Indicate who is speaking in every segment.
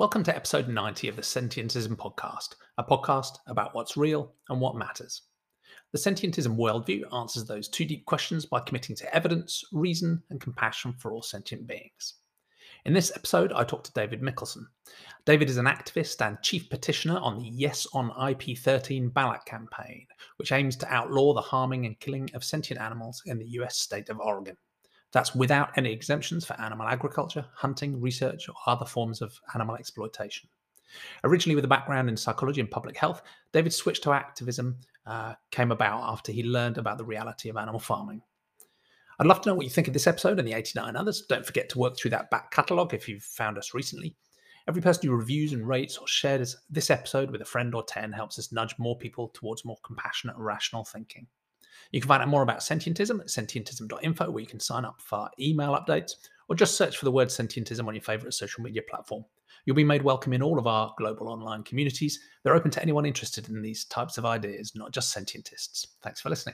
Speaker 1: Welcome to episode 90 of the Sentientism podcast, a podcast about what's real and what matters. The Sentientism worldview answers those two deep questions by committing to evidence, reason, and compassion for all sentient beings. In this episode, I talked to David Mikkelsen. David is an activist and chief petitioner on the Yes on IP13 ballot campaign, which aims to outlaw the harming and killing of sentient animals in the US state of Oregon. That's without any exemptions for animal agriculture, hunting, research, or other forms of animal exploitation. Originally with a background in psychology and public health, David's switch to activism came about after he learned about the reality of animal farming. I'd love to know what you think of this episode and the 89 others. Don't forget to work through that back catalogue if you've found us recently. Every person who reviews and rates or shares this episode with a friend or 10 helps us nudge more people towards more compassionate and rational thinking. You can find out more about Sentientism at sentientism.info, where you can sign up for email updates, or just search for the word Sentientism on your favourite social media platform. You'll be made welcome in all of our global online communities. They're open to anyone interested in these types of ideas, not just sentientists. Thanks for listening.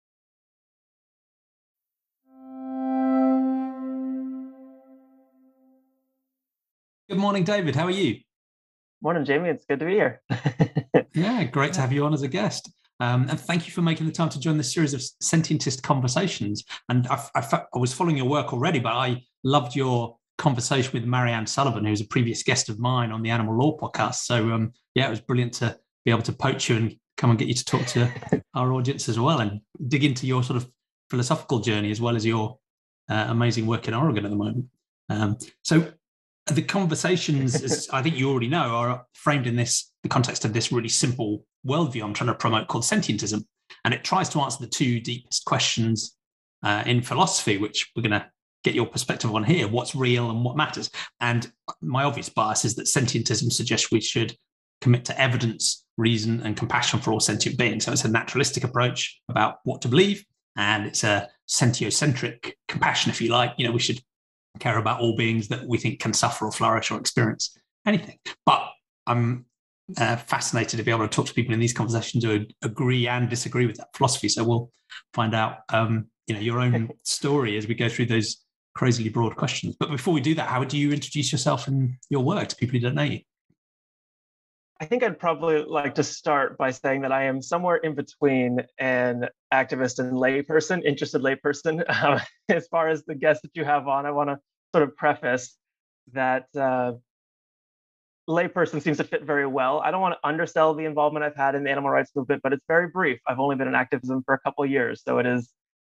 Speaker 1: Good morning, David. How are you?
Speaker 2: Morning, Jamie. It's good to be here.
Speaker 1: Yeah, great to have you on as a guest. And thank you for making the time to join this series of Sentientist conversations. And I was following your work already, but I loved your conversation with Marianne Sullivan, who was a previous guest of mine on the Animal Law podcast. So, it was brilliant to be able to poach you and come and get you to talk to our audience as well and dig into your sort of philosophical journey as well as your amazing work in Oregon at the moment. So the conversations, as I think you already know, are framed in the context of this really simple worldview I'm trying to promote called Sentientism. And it tries to answer the two deepest questions in philosophy, which we're going to get your perspective on here: what's real and what matters. And my obvious bias is that Sentientism suggests we should commit to evidence, reason, and compassion for all sentient beings. So it's a naturalistic approach about what to believe, and it's a sentiocentric compassion, if you like. We should care about all beings that we think can suffer or flourish or experience anything. But I'm fascinated to be able to talk to people in these conversations who agree and disagree with that philosophy. So we'll find out, your own story as we go through those crazily broad questions. But before we do that, how would you introduce yourself and your work to people who don't know you?
Speaker 2: I think I'd probably like to start by saying that I am somewhere in between an activist and interested layperson. As far as the guest that you have on, I want to sort of preface that layperson seems to fit very well. I don't want to undersell the involvement I've had in the animal rights movement, but it's very brief. I've only been in activism for a couple of years, so it is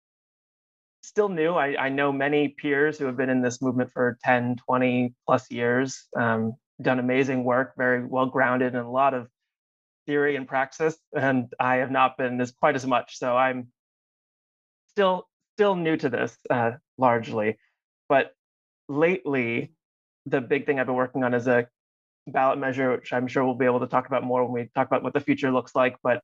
Speaker 2: still new. I know many peers who have been in this movement for 10, 20 plus years, done amazing work, very well grounded in a lot of theory and praxis, and I have not been quite as much. So I'm still new to this largely. But lately, the big thing I've been working on is a ballot measure, which I'm sure we'll be able to talk about more when we talk about what the future looks like. But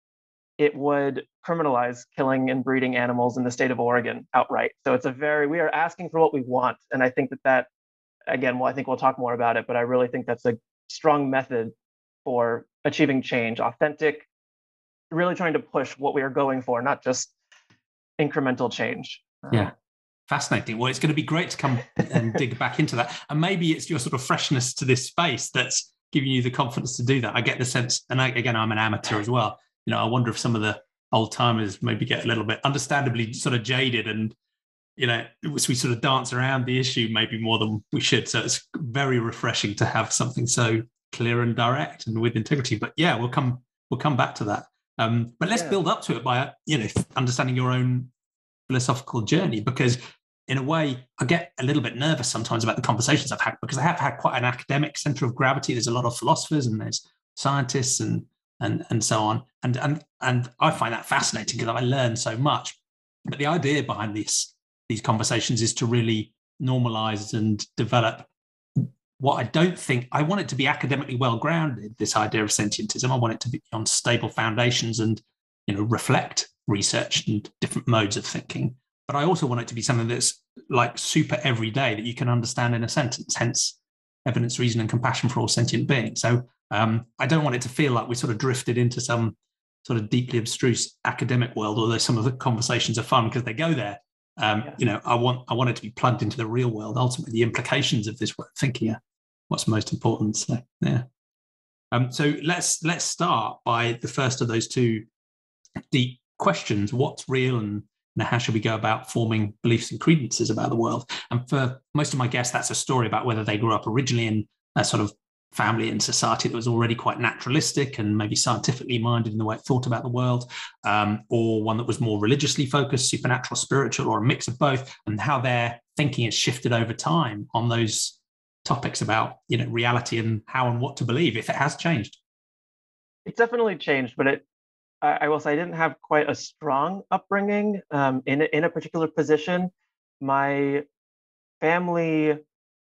Speaker 2: it would criminalize killing and breeding animals in the state of Oregon outright. So we are asking for what we want. And I think that again, I think we'll talk more about it, but I really think that's a strong method for achieving change, authentic, really trying to push what we are going for, not just incremental change.
Speaker 1: Yeah. Fascinating. Well, it's going to be great to come and dig back into that. And maybe it's your sort of freshness to this space that's giving you the confidence to do that. I get the sense, and I'm an amateur as well. I wonder if some of the old timers maybe get a little bit understandably sort of jaded and, we sort of dance around the issue maybe more than we should. So it's very refreshing to have something so clear and direct and with integrity. But yeah, we'll come back to that. But let's build up to it by, understanding your own philosophical journey, because in a way I get a little bit nervous sometimes about the conversations I've had, because I have had quite an academic center of gravity. There's a lot of philosophers and there's scientists and so on. And I find that fascinating because I learn so much. But the idea behind these conversations is to really normalize and develop what I want it to be academically well grounded, this idea of sentientism. I want it to be on stable foundations and, reflect research and different modes of thinking. But I also want it to be something that's like super everyday that you can understand in a sentence, hence evidence, reason, and compassion for all sentient beings. So I don't want it to feel like we sort of drifted into some sort of deeply abstruse academic world, although some of the conversations are fun because they go there. I want it to be plugged into the real world. Ultimately, the implications of this way of thinking are what's most important. So yeah. So let's start by the first of those two deep questions: what's real, and how should we go about forming beliefs and credences about the world? And for most of my guests, that's a story about whether they grew up originally in a sort of family and society that was already quite naturalistic and maybe scientifically minded in the way it thought about the world, or one that was more religiously focused, supernatural, spiritual, or a mix of both, and how their thinking has shifted over time on those topics about, reality and how and what to believe, if it has changed.
Speaker 2: It's definitely changed, but I will say I didn't have quite a strong upbringing in a particular position. My family,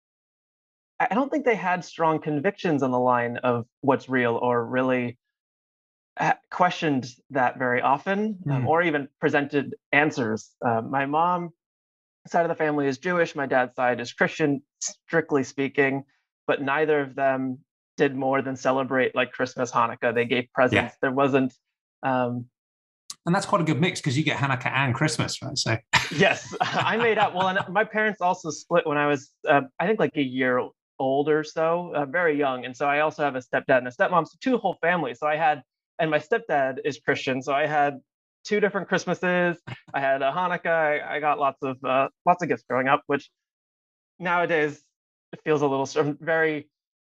Speaker 2: I don't think they had strong convictions on the line of what's real, or really questioned that very often,
Speaker 1: Mm.
Speaker 2: or even presented answers. My mom side of the family is Jewish. My dad's side is Christian, strictly speaking, but neither of them did more than celebrate like Christmas, Hanukkah. They gave
Speaker 1: Yeah.
Speaker 2: presents. There wasn't. Um,
Speaker 1: And that's quite a good mix because you get Hanukkah and Christmas, right? So
Speaker 2: yes, I made up. Well, and my parents also split when I was, I think, like a year old or so, very young. And so I also have a stepdad and a stepmom, so two whole families. So I had, and my stepdad is Christian, so I had two different Christmases. I had a Hanukkah. I got lots of gifts growing up, which nowadays it feels a little very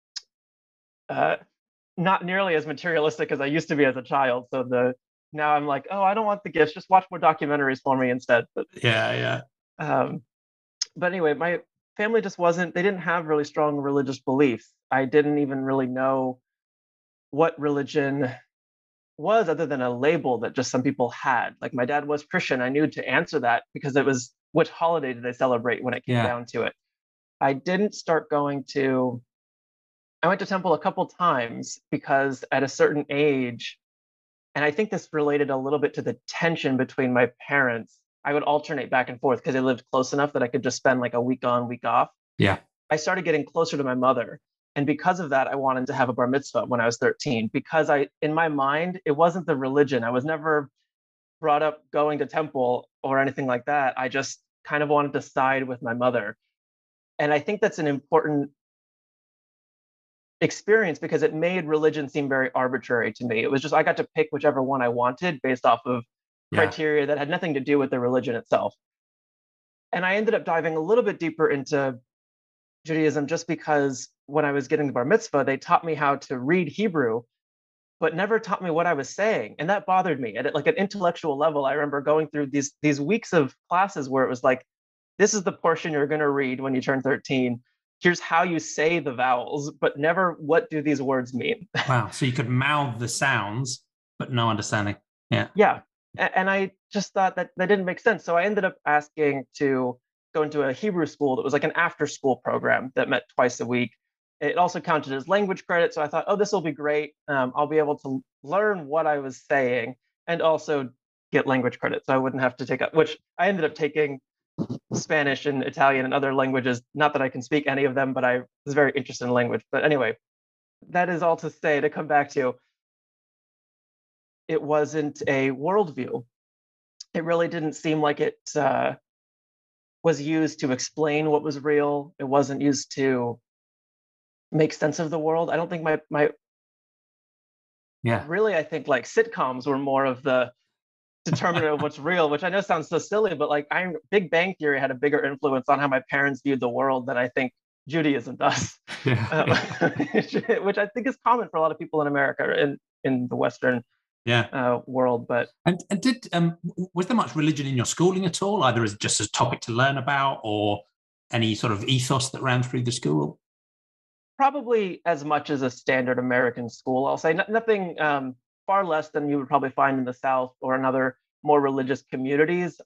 Speaker 2: uh, not nearly as materialistic as I used to be as a child. So the now I'm like, oh, I don't want the gifts. Just watch more documentaries for me instead.
Speaker 1: yeah.
Speaker 2: Um, but anyway, my family just wasn't. They didn't have really strong religious beliefs. I didn't even really know what religion was, other than a label that just some people had. Like my dad was Christian. I knew to answer that because it was, which holiday did they celebrate when it came
Speaker 1: Yeah.
Speaker 2: down to it. I didn't start going to I went to temple a couple times because at a certain age, and I think this related a little bit to the tension between my parents. I would alternate back and forth because they lived close enough that I could just spend like a week on, week off.
Speaker 1: Yeah.
Speaker 2: I started getting closer to my mother. And because of that, I wanted to have a bar mitzvah when I was 13, because in my mind, it wasn't the religion. I was never brought up going to temple or anything like that. I just kind of wanted to side with my mother. And I think that's an important experience because it made religion seem very arbitrary to me. It was just I got to pick whichever one I wanted based off of
Speaker 1: Yeah.
Speaker 2: criteria that had nothing to do with the religion itself. And I ended up diving a little bit deeper into Judaism just because when I was getting the bar mitzvah, they taught me how to read Hebrew, but never taught me what I was saying. And that bothered me at like an intellectual level. I remember going through these weeks of classes where it was like, this is the portion you're going to read when you turn 13. Here's how you say the vowels, but never what do these words mean.
Speaker 1: Wow. So you could mouth the sounds, but no understanding. Yeah.
Speaker 2: Yeah. And I just thought that didn't make sense. So I ended up asking to go into a Hebrew school that was like an after school program that met twice a week. It also counted as language credit. So I thought, oh, this will be great. I'll be able to learn what I was saying and also get language credit. So I wouldn't have to take up, which I ended up taking Spanish and Italian and other languages. Not that I can speak any of them, but I was very interested in language. But anyway, that is all to say, to come back to, it wasn't a worldview. It really didn't seem like it was used to explain what was real. It wasn't used to make sense of the world. I don't think my
Speaker 1: Yeah.
Speaker 2: really, I think like sitcoms were more of the determinant of what's real, which I know sounds so silly, but like Big Bang Theory had a bigger influence on how my parents viewed the world than I think Judaism does,
Speaker 1: Yeah.
Speaker 2: which I think is common for a lot of people in America, in the Western
Speaker 1: Yeah.
Speaker 2: world. But
Speaker 1: And did was there much religion in your schooling at all, either as just a topic to learn about, or any sort of ethos that ran through the school?
Speaker 2: probably as much as a standard American school, I'll say. Nothing far less than you would probably find in the South or in other more religious communities.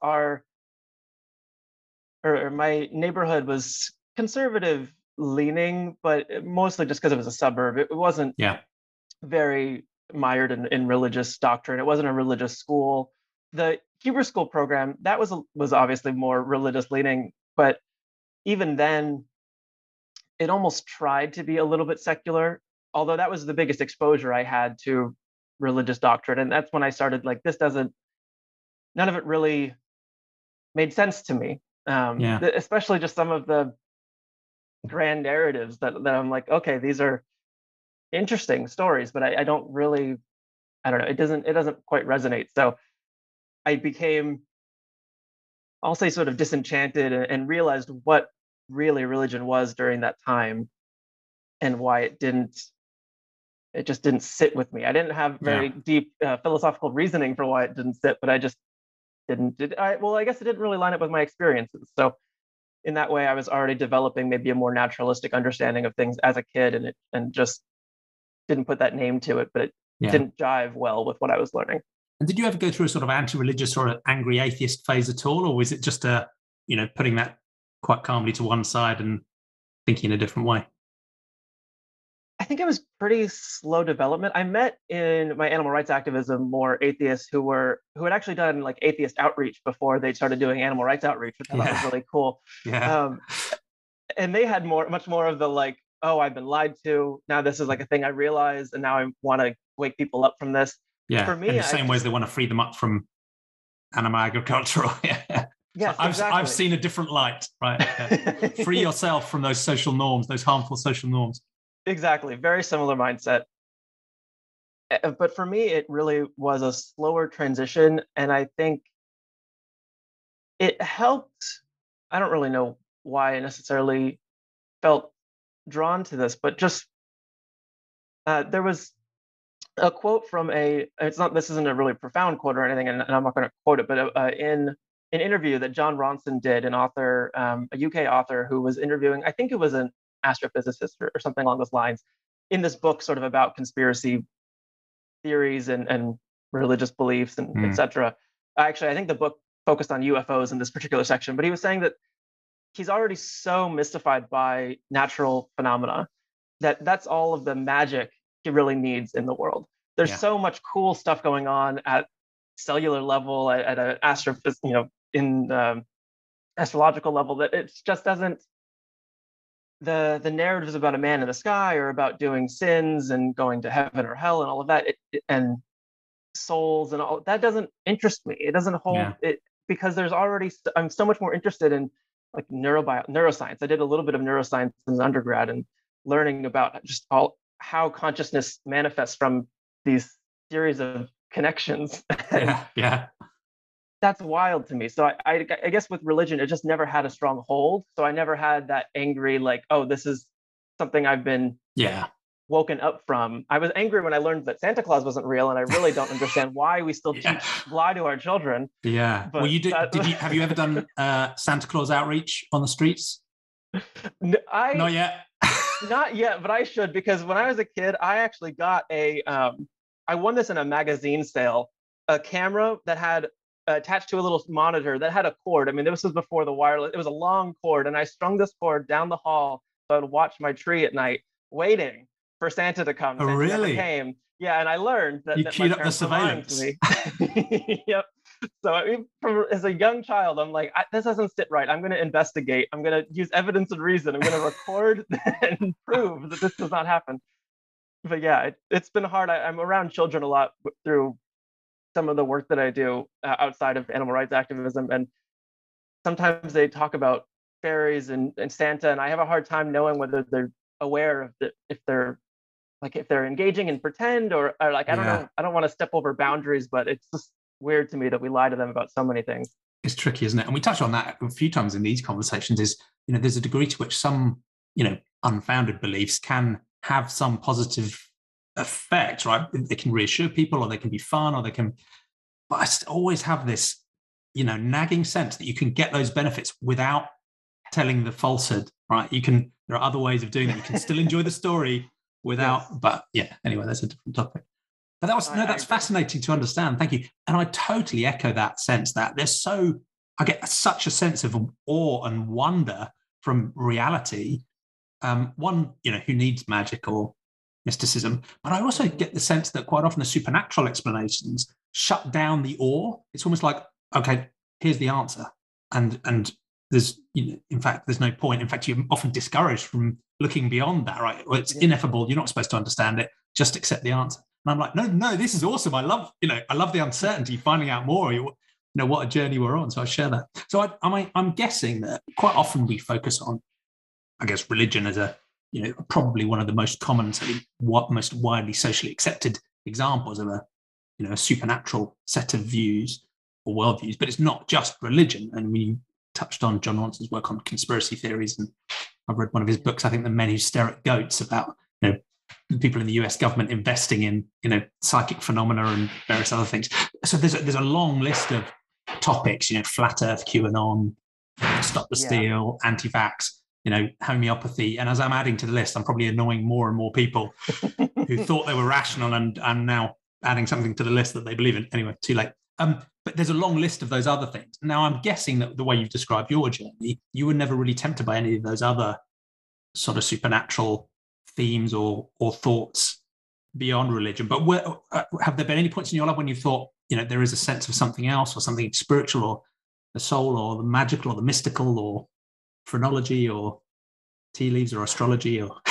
Speaker 2: Or my neighborhood was conservative leaning, but mostly just because it was a suburb. It wasn't
Speaker 1: Yeah.
Speaker 2: very mired in religious doctrine. It wasn't a religious school. The Hebrew school program that was obviously more religious leaning, but even then, it almost tried to be a little bit secular. Although that was the biggest exposure I had to religious doctrine, and that's when I started like, this doesn't. None of it really made sense to me.
Speaker 1: Yeah.
Speaker 2: Especially just some of the grand narratives that I'm like, okay, these are interesting stories, but I don't really, I don't know, it doesn't quite resonate. So I became, I'll say, sort of disenchanted, and realized what really religion was during that time, and why it just didn't sit with me. I didn't have
Speaker 1: Yeah.
Speaker 2: very deep philosophical reasoning for why it didn't sit, but I just didn't. Well, I guess it didn't really line up with my experiences. So in that way, I was already developing maybe a more naturalistic understanding of things as a kid, and just didn't put that name to it, but it
Speaker 1: Yeah.
Speaker 2: didn't jive well with what I was learning.
Speaker 1: And did you ever go through a sort of anti-religious or an angry atheist phase at all, or was it just putting that quite calmly to one side and thinking in a different way?
Speaker 2: I think it was pretty slow development. I met in my animal rights activism more atheists who had actually done like atheist outreach before they started doing animal rights outreach, which I thought was
Speaker 1: Yeah.
Speaker 2: really cool.
Speaker 1: Yeah.
Speaker 2: Um, and they had much more of the like, oh, I've been lied to. Now this is like a thing I realize, and now I want to wake people up from this.
Speaker 1: Yeah.
Speaker 2: For
Speaker 1: In
Speaker 2: me,
Speaker 1: the
Speaker 2: I
Speaker 1: same way as
Speaker 2: just
Speaker 1: they want to free them up from animal agriculture. Yeah. So
Speaker 2: yes,
Speaker 1: I've
Speaker 2: exactly.
Speaker 1: seen a different light, right? Yeah. Free yourself from those social norms, those harmful social norms.
Speaker 2: Exactly, very similar mindset. But for me, it really was a slower transition, and I think it helped. I don't really know why I necessarily felt drawn to this, but just there was a quote from a. It's not. This isn't a really profound quote or anything, and I'm not going to quote it. But in an interview that John Ronson did, an author, a UK author who was interviewing, I think it was an astrophysicist or something along those lines, in this book, sort of about conspiracy theories and religious beliefs and
Speaker 1: Mm.
Speaker 2: etc. Actually, I think the book focused on UFOs in this particular section, but he was saying that he's already so mystified by natural phenomena that that's all of the magic he really needs in the world. There's
Speaker 1: Yeah.
Speaker 2: so much cool stuff going on at cellular level, at an in astrological level, that it just doesn't. The narratives about a man in the sky or about doing sins and going to heaven or hell and all of that, and souls and all that doesn't interest me. It doesn't hold
Speaker 1: Yeah.
Speaker 2: it because there's already. I'm so much more interested in like neuroscience. I did a little bit of neuroscience in undergrad and learning about just all how consciousness manifests from these series of connections, and
Speaker 1: Yeah. Yeah.
Speaker 2: that's wild to me. So I guess with religion, it just never had a strong hold. So I never had that angry like, oh, this is something I've been
Speaker 1: Yeah.
Speaker 2: woken up from. I was angry when I learned that Santa Claus wasn't real, and I really don't understand why we still
Speaker 1: Yeah.
Speaker 2: lie to our children.
Speaker 1: Yeah. Well,
Speaker 2: But
Speaker 1: you did you have you ever done Santa Claus outreach on the streets?
Speaker 2: I
Speaker 1: Not yet.
Speaker 2: not yet, but I should, because when I was a kid, I actually got I won this in a magazine sale, a camera that had attached to a little monitor that had a cord. I mean, this was before the wireless. It was a long cord, and I strung this cord down the hall so I would watch my tree at night, waiting for Santa to come.
Speaker 1: Oh,
Speaker 2: Santa never
Speaker 1: really?
Speaker 2: came. Yeah, and I learned
Speaker 1: You
Speaker 2: that my
Speaker 1: queued up the
Speaker 2: parents were lying to
Speaker 1: surveillance.
Speaker 2: me. Yep. So I mean, as a young child, I'm like, this doesn't sit right. I'm going to investigate. I'm going to use evidence and reason. I'm going to record and prove that this does not happen. But yeah, it's been hard. I'm around children a lot through some of the work that I do outside of animal rights activism, and sometimes they talk about fairies and Santa, and I have a hard time knowing whether they're aware of if they're engaging in pretend, or like I don't
Speaker 1: Yeah.
Speaker 2: know. I don't want to step over boundaries, but it's just weird to me that we lie to them about so many things.
Speaker 1: It's tricky, isn't it? And we touch on that a few times in these conversations. Is there's a degree to which some unfounded beliefs can have some positive effect, right? They can reassure people, or they can be fun, or they can. But I always have this, nagging sense that you can get those benefits without telling the falsehood, right? There are other ways of doing it. You can still enjoy the story without.
Speaker 2: Yes.
Speaker 1: But yeah, anyway, that's a different topic. But that's
Speaker 2: I
Speaker 1: fascinating to understand. Thank you. And I totally echo that sense that I get such a sense of awe and wonder from reality. One, who needs magic or mysticism, but I also get the sense that quite often the supernatural explanations shut down the awe. It's almost like, okay, here's the answer. And there's, in fact, there's no point. In fact, you're often discouraged from looking beyond that, right? Well, it's ineffable. You're not supposed to understand it. Just accept the answer. And I'm like, no, this is awesome. I love the uncertainty, finding out more. What a journey we're on. So I share that. So I'm guessing that quite often we focus on I guess, religion as a, probably one of the most common, most widely socially accepted examples of a supernatural set of views or worldviews. But it's not just religion. And we touched on John Ronson's work on conspiracy theories, and I've read one of his books, I think, The Men Who Stare at Goats, about people in the US government investing in psychic phenomena and various other things. So there's a long list of topics, flat Earth, QAnon, Stop the Steal, anti-vax, homeopathy. And as I'm adding to the list, I'm probably annoying more and more people who thought they were rational, and I'm now adding something to the list that they believe in. Anyway, too late. But there's a long list of those other things. Now, I'm guessing that the way you've described your journey, you were never really tempted by any of those other sort of supernatural themes or thoughts beyond religion. But have there been any points in your life when you thought, there is a sense of something else, or something spiritual, or the soul, or the magical, or the mystical, or phrenology, or tea leaves, or astrology, or?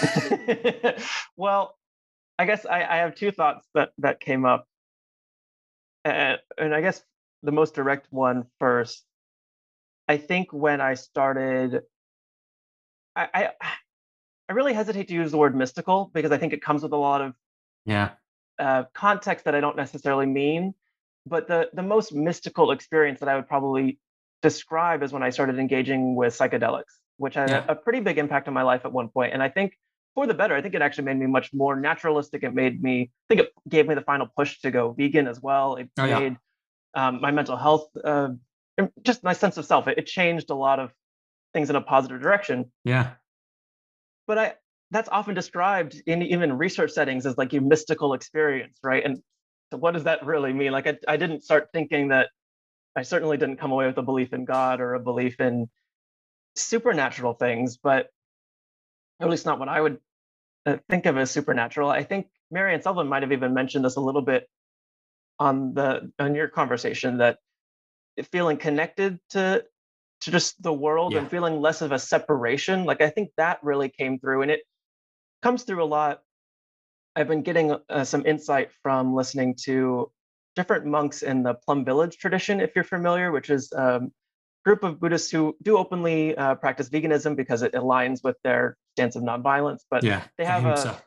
Speaker 2: Well, I guess I have two thoughts that came up. And I guess the most direct one first. I think when I started, I really hesitate to use the word mystical, because I think it comes with a lot of context that I don't necessarily mean. But the most mystical experience that I would probably describe is when I started engaging with psychedelics, which had a pretty big impact on my life at one point. And I think for the better. I think it actually made me much more naturalistic. I think it gave me the final push to go vegan as well. It made my mental health, just my sense of self. It changed a lot of things in a positive direction.
Speaker 1: Yeah.
Speaker 2: But that's often described in even research settings as like a mystical experience, right? And so what does that really mean? Like I didn't start thinking that. I certainly didn't come away with a belief in God or a belief in supernatural things, but at least not what I would think of as supernatural. I think Marianne Sullivan might have even mentioned this a little bit on your conversation, that feeling connected to just the world and feeling less of a separation. Like I think that really came through, and it comes through a lot. I've been getting some insight from listening to different monks in the Plum Village tradition, if you're familiar, which is a group of Buddhists who do openly practice veganism because it aligns with their stance of nonviolence. But they have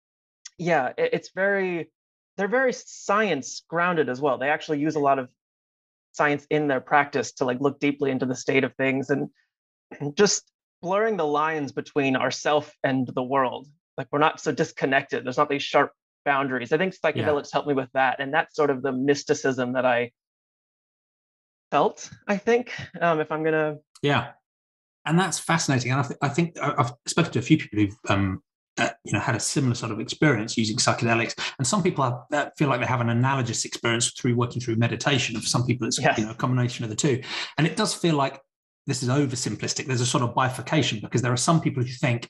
Speaker 2: they're very science grounded as well. They actually use a lot of science in their practice to like look deeply into the state of things and just blurring the lines between ourself and the world. Like we're not so disconnected. There's not these sharp boundaries. I think psychedelics helped me with that. And that's sort of the mysticism that I felt, I think, if I'm going to.
Speaker 1: Yeah. And that's fascinating. And I think I've spoken to a few people who've, had a similar sort of experience using psychedelics. And some people feel like they have an analogous experience through working through meditation. For some people, it's a combination of the two. And it does feel like this is oversimplistic. There's a sort of bifurcation, because there are some people who think,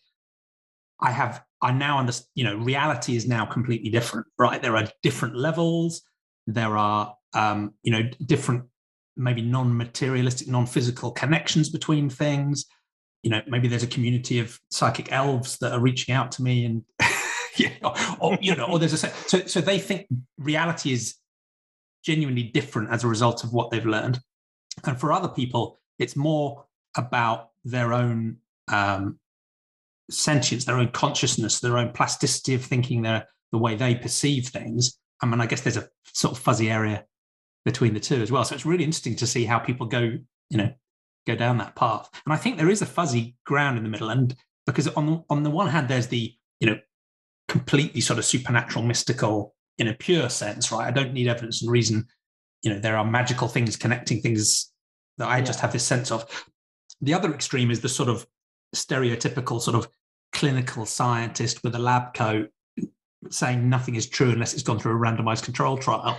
Speaker 1: I now understand, reality is now completely different, right? There are different levels. There are, different, maybe non-materialistic, non-physical connections between things. Maybe there's a community of psychic elves that are reaching out to me, and or there's so they think reality is genuinely different as a result of what they've learned. And for other people, it's more about their own sentience, their own consciousness, their own plasticity of thinking, the way they perceive things. I mean, I guess there's a sort of fuzzy area between the two as well. So it's really interesting to see how people go down that path. And I think there is a fuzzy ground in the middle, and because on the one hand, there's the completely sort of supernatural, mystical in a pure sense, right? I don't need evidence and reason. There are magical things connecting things that I just have this sense of. The other extreme is the sort of stereotypical sort of clinical scientist with a lab coat saying nothing is true unless it's gone through a randomized control trial.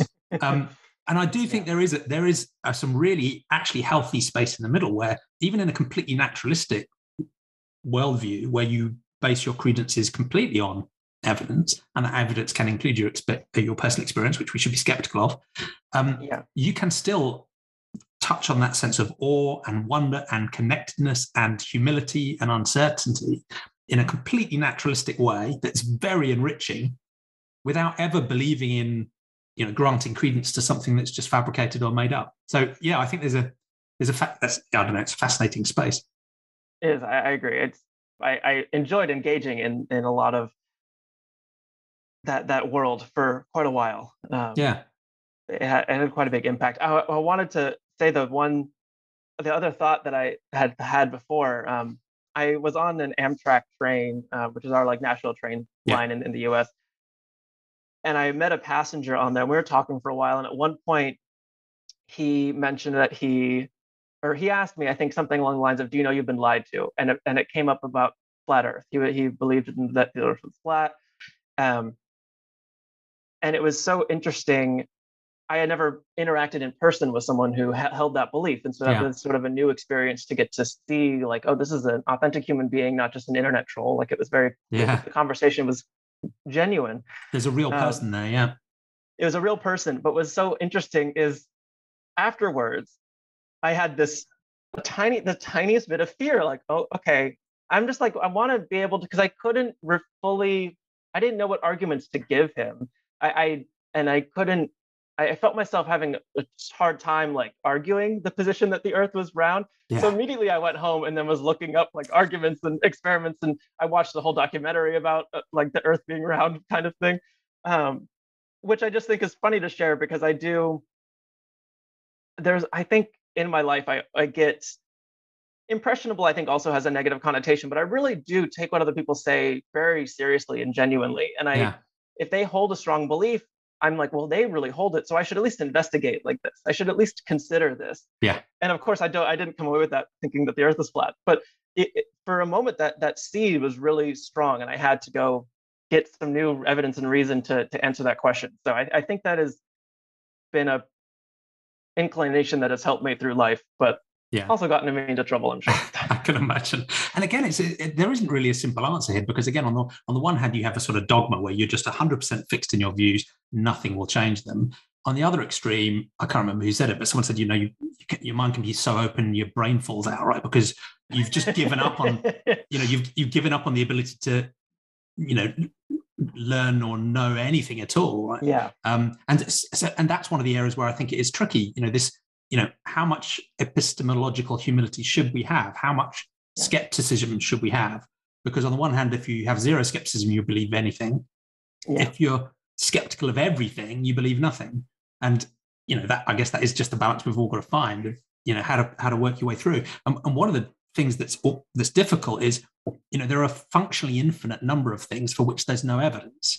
Speaker 1: And I do think there is some really actually healthy space in the middle, where even in a completely naturalistic worldview, where you base your credences completely on evidence, and that evidence can include your personal experience, which we should be skeptical of, you can still touch on that sense of awe and wonder and connectedness and humility and uncertainty in a completely naturalistic way that's very enriching, without ever believing in granting credence to something that's just fabricated or made up. So I think there's a fact that's, I don't know, it's a fascinating space.
Speaker 2: It is. I agree. I enjoyed engaging in a lot of that world for quite a while.
Speaker 1: Yeah.
Speaker 2: It had quite a big impact. I wanted to say the other thought that I had before. I was on an Amtrak train, which is our like national train
Speaker 1: Yeah.
Speaker 2: line in the U.S. And I met a passenger on there. We were talking for a while, and at one point, he mentioned that he asked me, I think something along the lines of, "Do you know you've been lied to?" And it came up about flat Earth. He believed that the Earth was flat, um, and it was so interesting. I had never interacted in person with someone who held that belief, and so that
Speaker 1: Yeah.
Speaker 2: was sort of a new experience to get to see, like, oh, this is an authentic human being, not just an internet troll. Like, it was
Speaker 1: Yeah.
Speaker 2: the conversation was genuine.
Speaker 1: There's a real
Speaker 2: Um,
Speaker 1: person there. Yeah.
Speaker 2: it was a real person, but what's so interesting is afterwards, I had the tiniest bit of fear, like, oh, okay. I'm just like, I want to be able to, because I couldn't fully, I didn't know what arguments to give him. And I couldn't, I felt myself having a hard time like arguing the position that the Earth was round. So
Speaker 1: Yeah.
Speaker 2: immediately I went home and then was looking up like arguments and experiments, and I watched the whole documentary about like the Earth being round kind of thing, um, which I just think is funny to share because I think in my life I get impressionable. I think also has a negative connotation, but I really do take what other people say very seriously and genuinely. And
Speaker 1: Yeah.
Speaker 2: if they hold a strong belief, I'm like, well, they really hold it, so I should at least investigate like this. I should at least consider this.
Speaker 1: Yeah.
Speaker 2: And of course, I didn't come away with that thinking that the Earth is flat, but for a moment that seed was really strong, and I had to go get some new evidence and reason to answer that question. So I think that has been a inclination that has helped me through life, but
Speaker 1: Yeah.
Speaker 2: also gotten me into trouble, I'm sure.
Speaker 1: I can imagine. And again, there isn't really a simple answer here because, again, on the one hand, you have a sort of dogma where you're just 100% fixed in your views, nothing will change them. On the other extreme, I can't remember who said it, but someone said, your mind can be so open, your brain falls out, right? Because you've just given up on, you've given up on the ability to, learn or know anything at all, right?
Speaker 2: Yeah.
Speaker 1: And that's one of the areas where I think it is tricky. How much epistemological humility should we have? How much skepticism should we have? Because on the one hand, if you have zero skepticism, you believe anything. Yeah. If you're skeptical of everything, you believe nothing. And that, I guess, that is just the balance we've all got to find. How to work your way through. And one of the things that's difficult is, there are a functionally infinite number of things for which there's no evidence.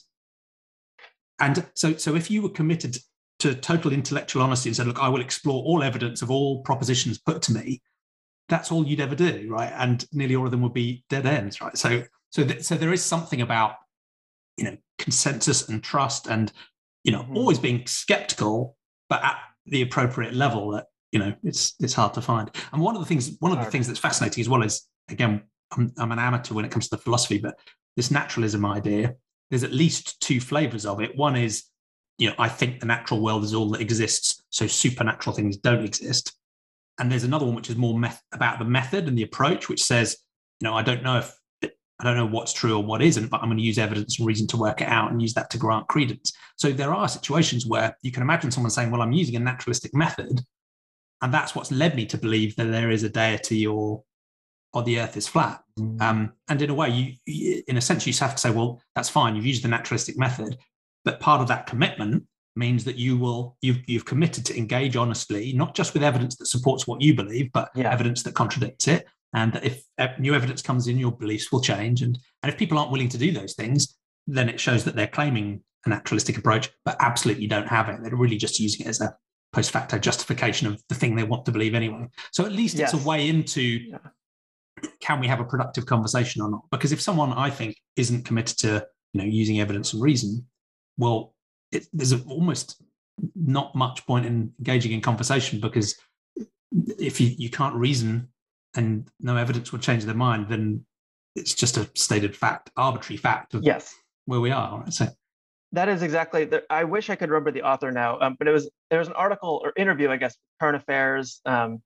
Speaker 1: And so if you were committed to total intellectual honesty and said, look, I will explore all evidence of all propositions put to me, that's all you'd ever do, right? And nearly all of them would be dead ends, right? So there is something about, consensus and trust and, always being skeptical, but at the appropriate level that, it's hard to find. And one of the things that's fascinating as well is, again, I'm an amateur when it comes to philosophy, but this naturalism idea, there's at least two flavors of it. One is, I think the natural world is all that exists, so supernatural things don't exist. And there's another one which is more about the method and the approach, which says, I don't know what's true or what isn't, but I'm going to use evidence and reason to work it out and use that to grant credence. So there are situations where you can imagine someone saying, well, I'm using a naturalistic method, and that's what's led me to believe that there is a deity or the Earth is flat. And in a way, in a sense, you have to say, well, that's fine. You've used the naturalistic method, but part of that commitment means that you've committed to engage honestly, not just with evidence that supports what you believe, but evidence that contradicts it. And that if new evidence comes in, your beliefs will change. And if people aren't willing to do those things, then it shows that they're claiming a naturalistic approach, but absolutely don't have it. They're really just using it as a post facto justification of the thing they want to believe anyway. So at least it's a way into, can we have a productive conversation or not? Because if someone, I think, isn't committed to using evidence and reason, well, there's almost not much point in engaging in conversation, because if you can't reason and no evidence will change their mind, then it's just a stated fact, arbitrary fact of where we are. Right? So
Speaker 2: that is exactly. I wish I could remember the author now, but there was an article or interview, I guess, Current Affairs,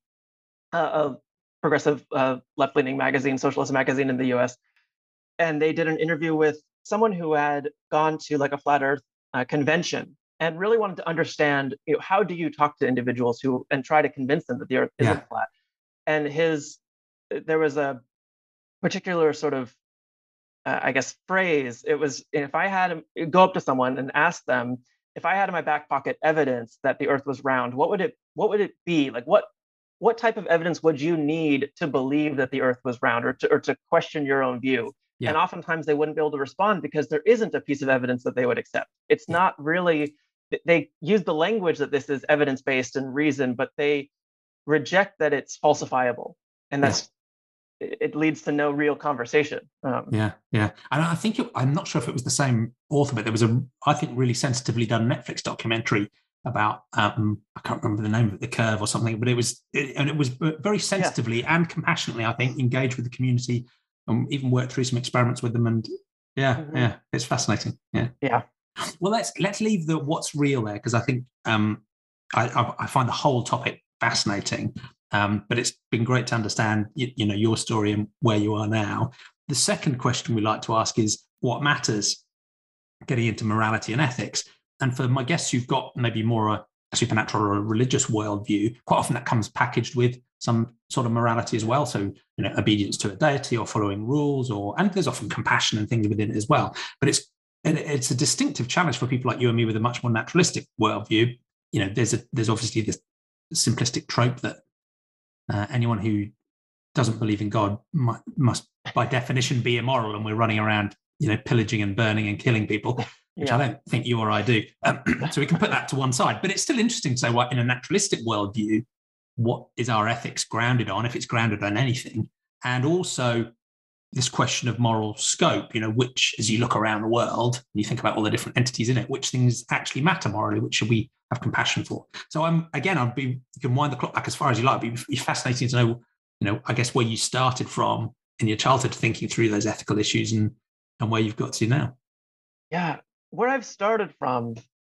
Speaker 2: a progressive left-leaning magazine, socialist magazine in the U.S., and they did an interview with someone who had gone to like a flat Earth convention and really wanted to understand, how do you talk to individuals and try to convince them that the Earth isn't flat? And there was a particular sort of, I guess, phrase. It was, if I had to go up to someone and ask them, if I had in my back pocket evidence that the Earth was round, what would it be? Like, what type of evidence would you need to believe that the Earth was round, or to question your own view? And
Speaker 1: Yeah.
Speaker 2: oftentimes they wouldn't be able to respond because there isn't a piece of evidence that they would accept. It's
Speaker 1: Yeah.
Speaker 2: not really. They use the language that this is evidence based and reason, but they reject that it's falsifiable, and
Speaker 1: Yeah.
Speaker 2: it leads to no real conversation.
Speaker 1: Yeah, yeah, and I think I'm not sure if it was the same author, but there was I think, really sensitively done Netflix documentary about I can't remember the name of it, The Curve or something, but it was very sensitively and compassionately, I think, engaged with the community and even worked through some experiments with them. And yeah,
Speaker 2: Mhm.
Speaker 1: yeah, it's fascinating. Yeah.
Speaker 2: Yeah.
Speaker 1: Well, let's leave the what's real there, because I think I find the whole topic fascinating. But it's been great to understand, your story and where you are now. The second question we like to ask is what matters, getting into morality and ethics. And for my guests who've got maybe more a supernatural or a religious worldview, quite often that comes packaged with some sort of morality as well. So, obedience to a deity or following rules, and there's often compassion and things within it as well. But it's a distinctive challenge for people like you and me with a much more naturalistic worldview. There's obviously this simplistic trope that anyone who doesn't believe in God must by definition be immoral, and we're running around, pillaging and burning and killing people, which I don't think you or I do. So we can put that to one side. But it's still interesting to say, in a naturalistic worldview, what is our ethics grounded on, if it's grounded on anything? And also this question of moral scope, which, as you look around the world and you think about all the different entities in it, which things actually matter morally, which should we have compassion for? So you can wind the clock back as far as you like. It'd be fascinating to know, I guess, where you started from in your childhood thinking through those ethical issues and where you've got to now.
Speaker 2: Yeah. Where I've started from,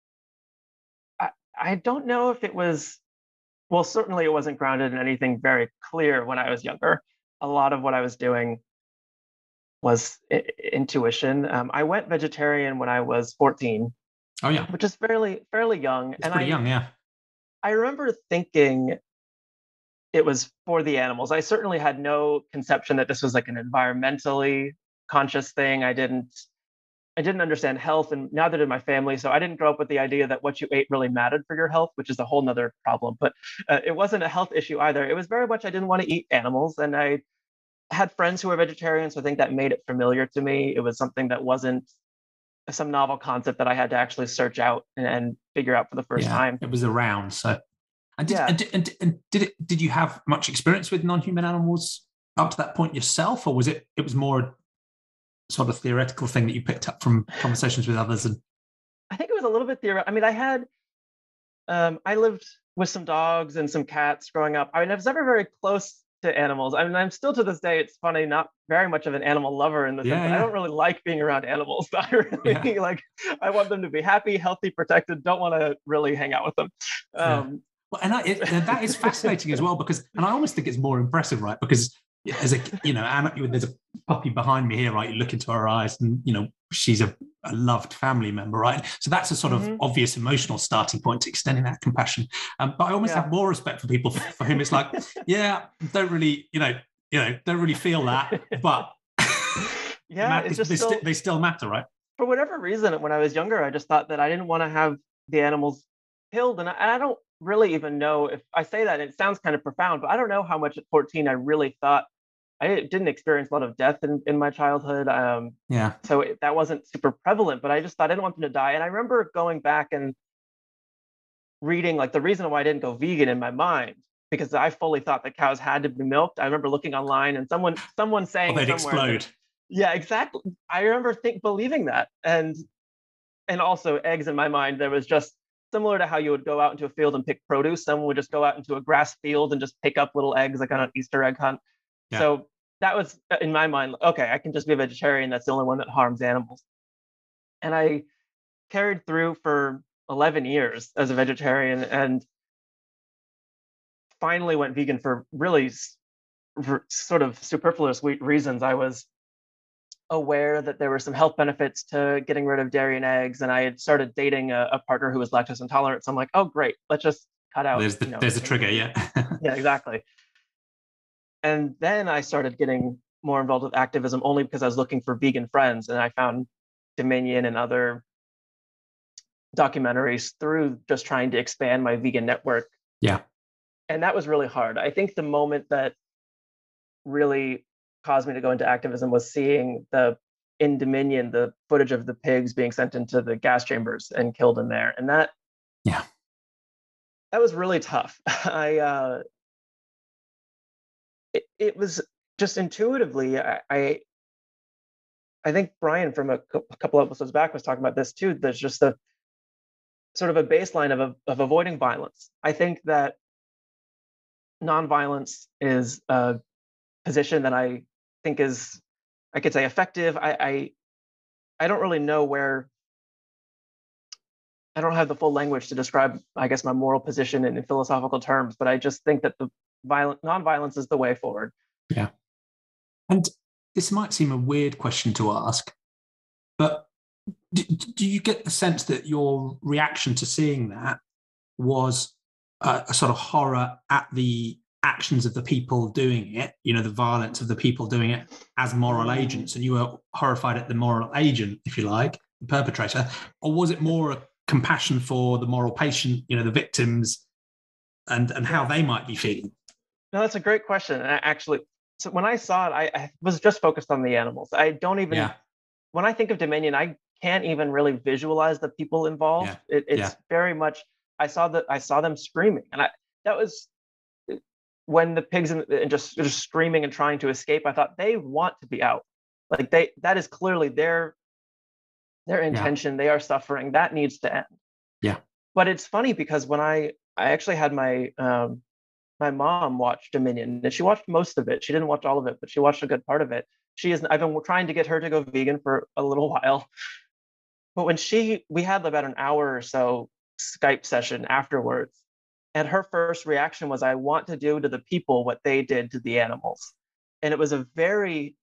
Speaker 2: I don't know if it was, well, certainly it wasn't grounded in anything very clear when I was younger. A lot of what I was doing was intuition. I went vegetarian when I was 14.
Speaker 1: Oh yeah,
Speaker 2: which is fairly young.
Speaker 1: it's
Speaker 2: And
Speaker 1: pretty young, yeah.
Speaker 2: I remember thinking it was for the animals. I certainly had no conception that this was like an environmentally conscious thing. I didn't understand health, and neither did my family. So I didn't grow up with the idea that what you ate really mattered for your health, which is a whole nother problem. But it wasn't a health issue either. It was very much I didn't want to eat animals, and I had friends who were vegetarians, so I think that made it familiar to me. It was something that wasn't some novel concept that I had to actually search out and figure out for the first time.
Speaker 1: It was around. So, and
Speaker 2: Yeah.
Speaker 1: did you have much experience with non-human animals up to that point yourself, or was it was more a sort of theoretical thing that you picked up from conversations with others? And
Speaker 2: I think it was a little bit theoretical. I mean, I lived with some dogs and some cats growing up. I mean, I was never very close to animals. I mean, I'm still to this day, it's funny, not very much of an animal lover in the sense that I don't really like being around animals. I really like, I want them to be happy, healthy, protected. Don't want to really hang out with them.
Speaker 1: Well, and that is fascinating as well, because, and I almost think it's more impressive, right? Because as a, Anna, there's a puppy behind me here, right? You look into her eyes, and she's a loved family member, right? So that's a sort of obvious emotional starting point to extending that compassion. But I almost have more respect for people for whom it's like, don't really, don't really feel that, but they still matter, right?
Speaker 2: For whatever reason, when I was younger, I just thought that I didn't want to have the animals killed, and I don't really even know if I say that. It sounds kind of profound, but I don't know how much at 14 I really thought. I didn't experience a lot of death in my childhood. So that wasn't super prevalent, but I just thought I didn't want them to die. And I remember going back and reading like the reason why I didn't go vegan in my mind, because I fully thought that cows had to be milked. I remember looking online and someone saying
Speaker 1: they'd explode.
Speaker 2: Yeah, exactly. I remember believing that. And also eggs in my mind, there was just similar to how you would go out into a field and pick produce. Someone would just go out into a grass field and just pick up little eggs like on an Easter egg hunt. Yeah. So that was in my mind, okay, I can just be a vegetarian. That's the only one that harms animals. And I carried through for 11 years as a vegetarian, and finally went vegan for really sort of superfluous reasons. I was aware that there were some health benefits to getting rid of dairy and eggs, and I had started dating a partner who was lactose intolerant. So I'm like, oh great, let's just cut out.
Speaker 1: There's a trigger, yeah.
Speaker 2: Yeah, exactly. And then I started getting more involved with activism only because I was looking for vegan friends, and I found Dominion and other documentaries through just trying to expand my vegan network.
Speaker 1: Yeah.
Speaker 2: And that was really hard. I think the moment that really caused me to go into activism was seeing in Dominion, the footage of the pigs being sent into the gas chambers and killed in there. And that was really tough. It was just intuitively, I think Brian from a couple episodes back was talking about this too. There's just a sort of a baseline of avoiding violence. I think that nonviolence is a position that I think is, I could say, effective. I don't really know where, I don't have the full language to describe, I guess, my moral position in philosophical terms, but I just think that the nonviolence is the way forward.
Speaker 1: Yeah. And this might seem a weird question to ask, but do you get the sense that your reaction to seeing that was a sort of horror at the actions of the people doing it, the violence of the people doing it as moral agents, and you were horrified at the moral agent, if you like, the perpetrator? Or was it more a compassion for the moral patient, the victims, and how they might be feeling?
Speaker 2: No, that's a great question. And actually, so when I saw it, I was just focused on the animals. I don't even, when I think of Dominion, I can't even really visualize the people involved. It's very much, I saw them screaming, and that was when the pigs and just screaming and trying to escape. I thought, they want to be out. Like that is clearly their intention. They are suffering. That needs to end.
Speaker 1: Yeah.
Speaker 2: But it's funny because when I actually had my my mom watch Dominion, and she watched most of it. She didn't watch all of it, but she watched a good part of it. I've been trying to get her to go vegan for a little while. But when we had about an hour or so Skype session afterwards, and her first reaction was, I want to do to the people what they did to the animals. And it was a very,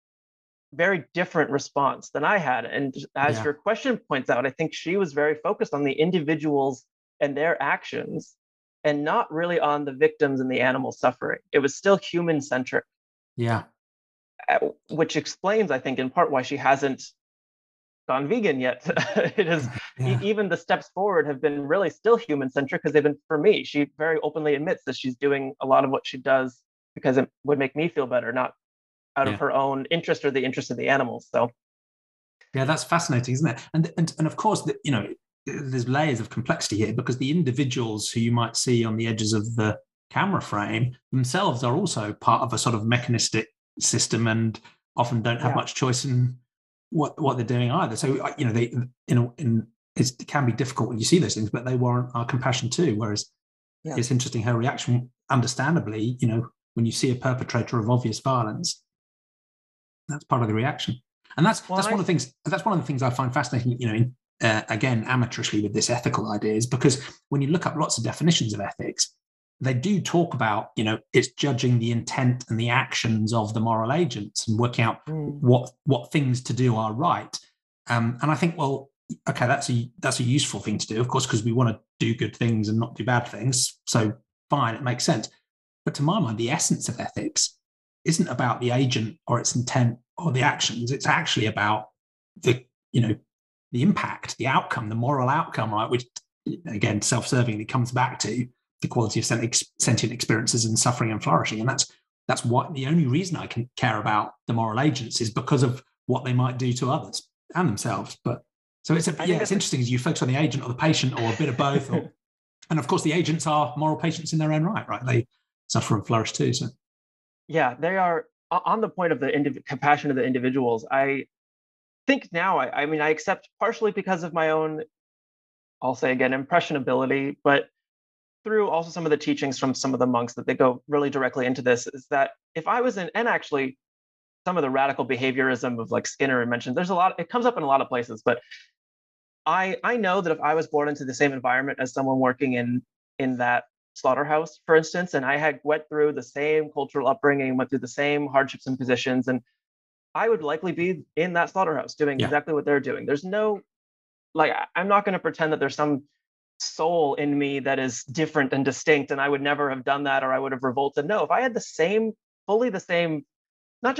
Speaker 2: very different response than I had. And as your question points out, I think she was very focused on the individuals and their actions, and not really on the victims and the animal suffering. It was still human-centric.
Speaker 1: Yeah.
Speaker 2: Which explains, I think, in part why she hasn't gone vegan yet. It is even the steps forward have been really still human-centric, because they've been, for me, she very openly admits that she's doing a lot of what she does because it would make me feel better, not out of her own interest or the interest of the animals. So
Speaker 1: that's fascinating, isn't it? And of course, there's layers of complexity here, because the individuals who you might see on the edges of the camera frame themselves are also part of a sort of mechanistic system, and often don't have much choice in what they're doing either. So it can be difficult when you see those things, but they warrant our compassion too. Whereas it's interesting, her reaction, understandably, when you see a perpetrator of obvious violence, that's part of the reaction. And that's one of the things I find fascinating, again, amateurishly with this ethical idea, is because when you look up lots of definitions of ethics, they do talk about, it's judging the intent and the actions of the moral agents and working out what things to do are right. And I think, well, okay, that's a useful thing to do, of course, because we want to do good things and not do bad things. So fine, it makes sense. But to my mind, the essence of ethics isn't about the agent or its intent or the actions. It's actually about the impact, the outcome, the moral outcome, right? Which, again, self-servingly comes back to the quality of sentient experiences and suffering and flourishing. And that's what the only reason I can care about the moral agents is because of what they might do to others and themselves. But so it's interesting as you focus on the agent or the patient or a bit of both. And of course, the agents are moral patients in their own right? They suffer and flourish too. So
Speaker 2: yeah, they are. On the point of the compassion of the individuals, I think now, I mean, I accept, partially because of my own, I'll say again, impressionability, but through also some of the teachings from some of the monks that they go really directly into this, is that if I was in, and actually some of the radical behaviorism of like Skinner mentioned, there's a lot, it comes up in a lot of places, but I know that if I was born into the same environment as someone working in that slaughterhouse, for instance, and I had went through the same cultural upbringing, went through the same hardships and positions, and I would likely be in that slaughterhouse doing exactly what they're doing. There's no, I'm not going to pretend that there's some soul in me that is different and distinct, and I would never have done that, or I would have revolted. No, if I had fully the same, not just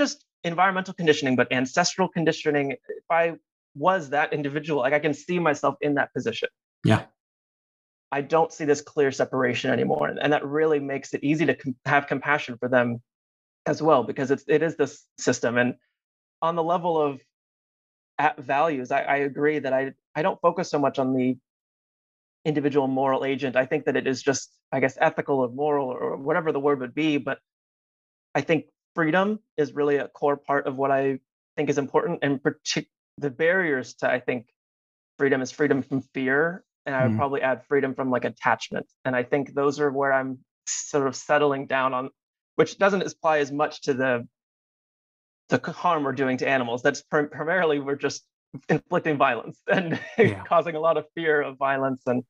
Speaker 2: environmental conditioning, but ancestral conditioning. If I was that individual, like I can see myself in that position.
Speaker 1: Yeah.
Speaker 2: I don't see this clear separation anymore. And that really makes it easy to have compassion for them as well, because it is this system. And on the level of values, I agree that I don't focus so much on the individual moral agent. I think that it is just, I guess, ethical or moral or whatever the word would be. But I think freedom is really a core part of what I think is important. And the barriers to, I think, freedom is freedom from fear. And I would probably add freedom from like attachment. And I think those are where I'm sort of settling down on, which doesn't apply as much to the harm we're doing to animals. That's primarily we're just inflicting violence and causing a lot of fear of violence. And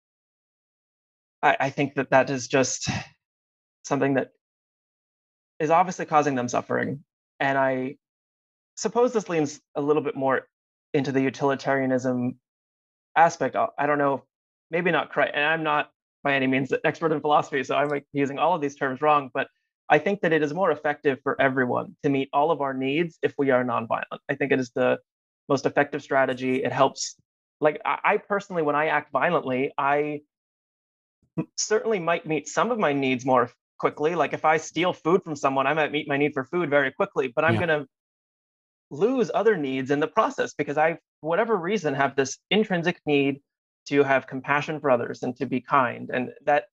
Speaker 2: I think that is just something that is obviously causing them suffering. And I suppose this leans a little bit more into the utilitarianism aspect. I don't know, maybe not correct. And I'm not by any means an expert in philosophy, so I'm using all of these terms wrong, but I think that it is more effective for everyone to meet all of our needs if we are nonviolent. I think it is the most effective strategy. It helps. Like I personally, when I act violently, I certainly might meet some of my needs more quickly. Like if I steal food from someone, I might meet my need for food very quickly, but I'm going to lose other needs in the process because I, for whatever reason, have this intrinsic need to have compassion for others and to be kind. And that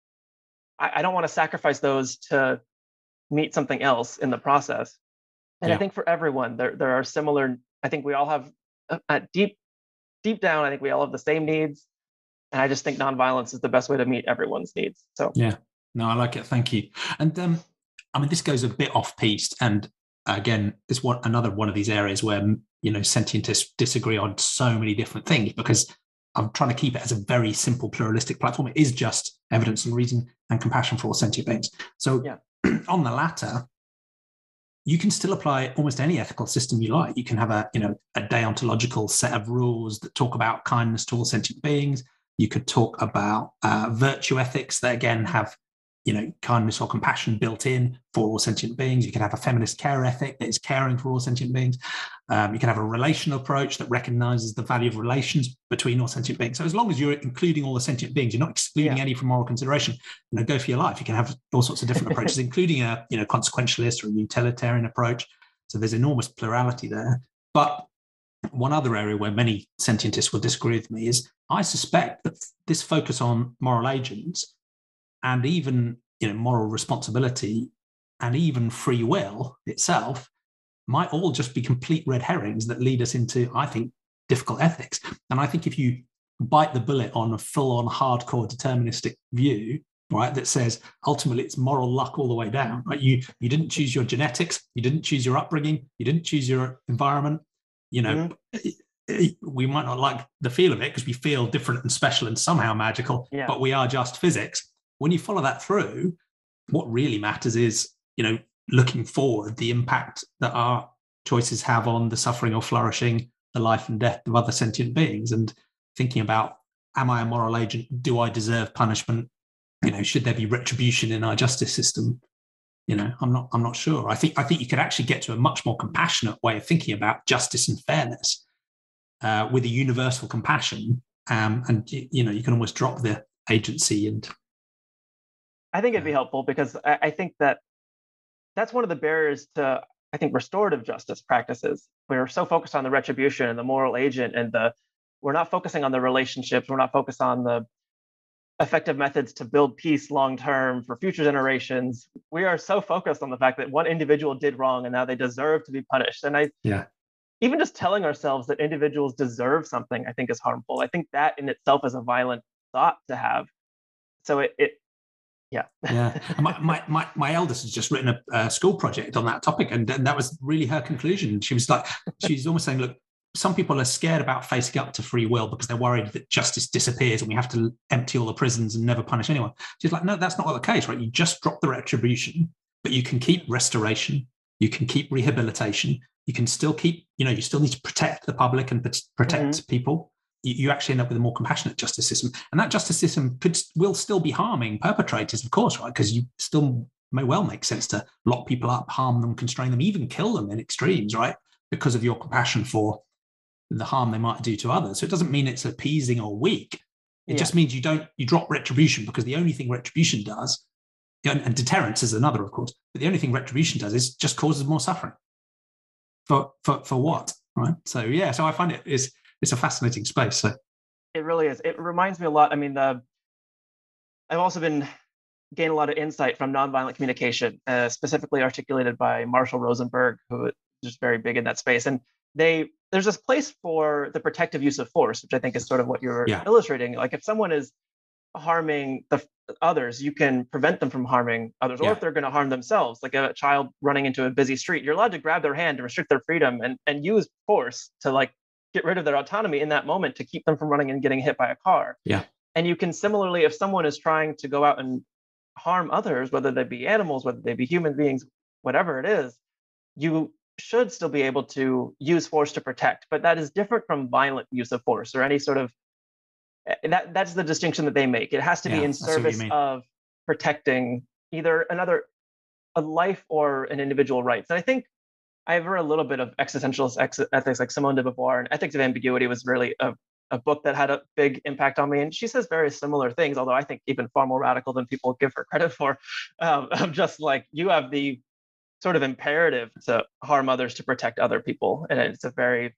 Speaker 2: I don't want to sacrifice those to meet something else in the process. And I think for everyone, there are similar, I think we all have deep down, I think we all have the same needs. And I just think nonviolence is the best way to meet everyone's needs. So
Speaker 1: yeah, no, I like it. Thank you. And I mean, this goes a bit off piste, and again, it's another one of these areas where sentientists disagree on so many different things, because I'm trying to keep it as a very simple pluralistic platform. It is just evidence and reason and compassion for all sentient beings. So on the latter, you can still apply almost any ethical system you like. You can have a deontological set of rules that talk about kindness to all sentient beings. You could talk about virtue ethics that, again, have kindness or compassion built in for all sentient beings. You can have a feminist care ethic that is caring for all sentient beings. You can have a relational approach that recognizes the value of relations between all sentient beings. So as long as you're including all the sentient beings, you're not excluding any from moral consideration, go for your life. You can have all sorts of different approaches, including a consequentialist or a utilitarian approach. So there's enormous plurality there. But one other area where many sentientists will disagree with me is I suspect that this focus on moral agents and even moral responsibility and even free will itself might all just be complete red herrings that lead us into, I think, difficult ethics. And I think if you bite the bullet on a full-on hardcore deterministic view, right, that says ultimately it's moral luck all the way down, right? You didn't choose your genetics, you didn't choose your upbringing, you didn't choose your environment. We might not like the feel of it because we feel different and special and somehow magical, but we are just physics. When you follow that through, what really matters is, looking forward, the impact that our choices have on the suffering or flourishing, the life and death of other sentient beings, and thinking about, am I a moral agent? Do I deserve punishment? Should there be retribution in our justice system? I'm not sure. I think you could actually get to a much more compassionate way of thinking about justice and fairness with a universal compassion, and you can almost drop the agency. And
Speaker 2: I think it'd be helpful because I think that's one of the barriers to, I think, restorative justice practices. We're so focused on the retribution and the moral agent, and we're not focusing on the relationships. We're not focused on the effective methods to build peace long term for future generations. We are so focused on the fact that one individual did wrong and now they deserve to be punished. And even just telling ourselves that individuals deserve something, I think, is harmful. I think that in itself is a violent thought to have. So
Speaker 1: My eldest has just written a school project on that topic, and that was really her conclusion. She's almost saying, look, some people are scared about facing up to free will because they're worried that justice disappears and we have to empty all the prisons and never punish anyone. She's like, no, that's not the case, right? You just drop the retribution, but you can keep restoration, you can keep rehabilitation, you can still keep, you still need to protect the public and protect people. You actually end up with a more compassionate justice system. And that justice system will still be harming perpetrators, of course, right? Because you still may well make sense to lock people up, harm them, constrain them, even kill them in extremes, right? Because of your compassion for the harm they might do to others. So it doesn't mean it's appeasing or weak. It just means you drop retribution, because the only thing retribution does, and deterrence is another, of course, but the only thing retribution does is just causes more suffering. For what, right? So yeah, so I find it's a fascinating space. So
Speaker 2: it really is. It reminds me a lot. I mean, I've also been gained a lot of insight from nonviolent communication, specifically articulated by Marshall Rosenberg, who is just very big in that space. And there's this place for the protective use of force, which I think is sort of what you're illustrating. Like if someone is harming the others, you can prevent them from harming others, or if they're going to harm themselves, like a child running into a busy street, you're allowed to grab their hand to restrict their freedom and use force to like get rid of their autonomy in that moment to keep them from running and getting hit by a car.
Speaker 1: Yeah.
Speaker 2: And you can similarly, if someone is trying to go out and harm others, whether they be animals, whether they be human beings, whatever it is, you should still be able to use force to protect. But that is different from violent use of force or any sort of that's the distinction that they make. It has to be in service of protecting either a life or an individual rights. And I think I've read a little bit of existentialist ethics, like Simone de Beauvoir, and Ethics of Ambiguity was really a book that had a big impact on me. And she says very similar things, although I think even far more radical than people give her credit for. Of just like, you have the sort of imperative to harm others to protect other people. And it's a very,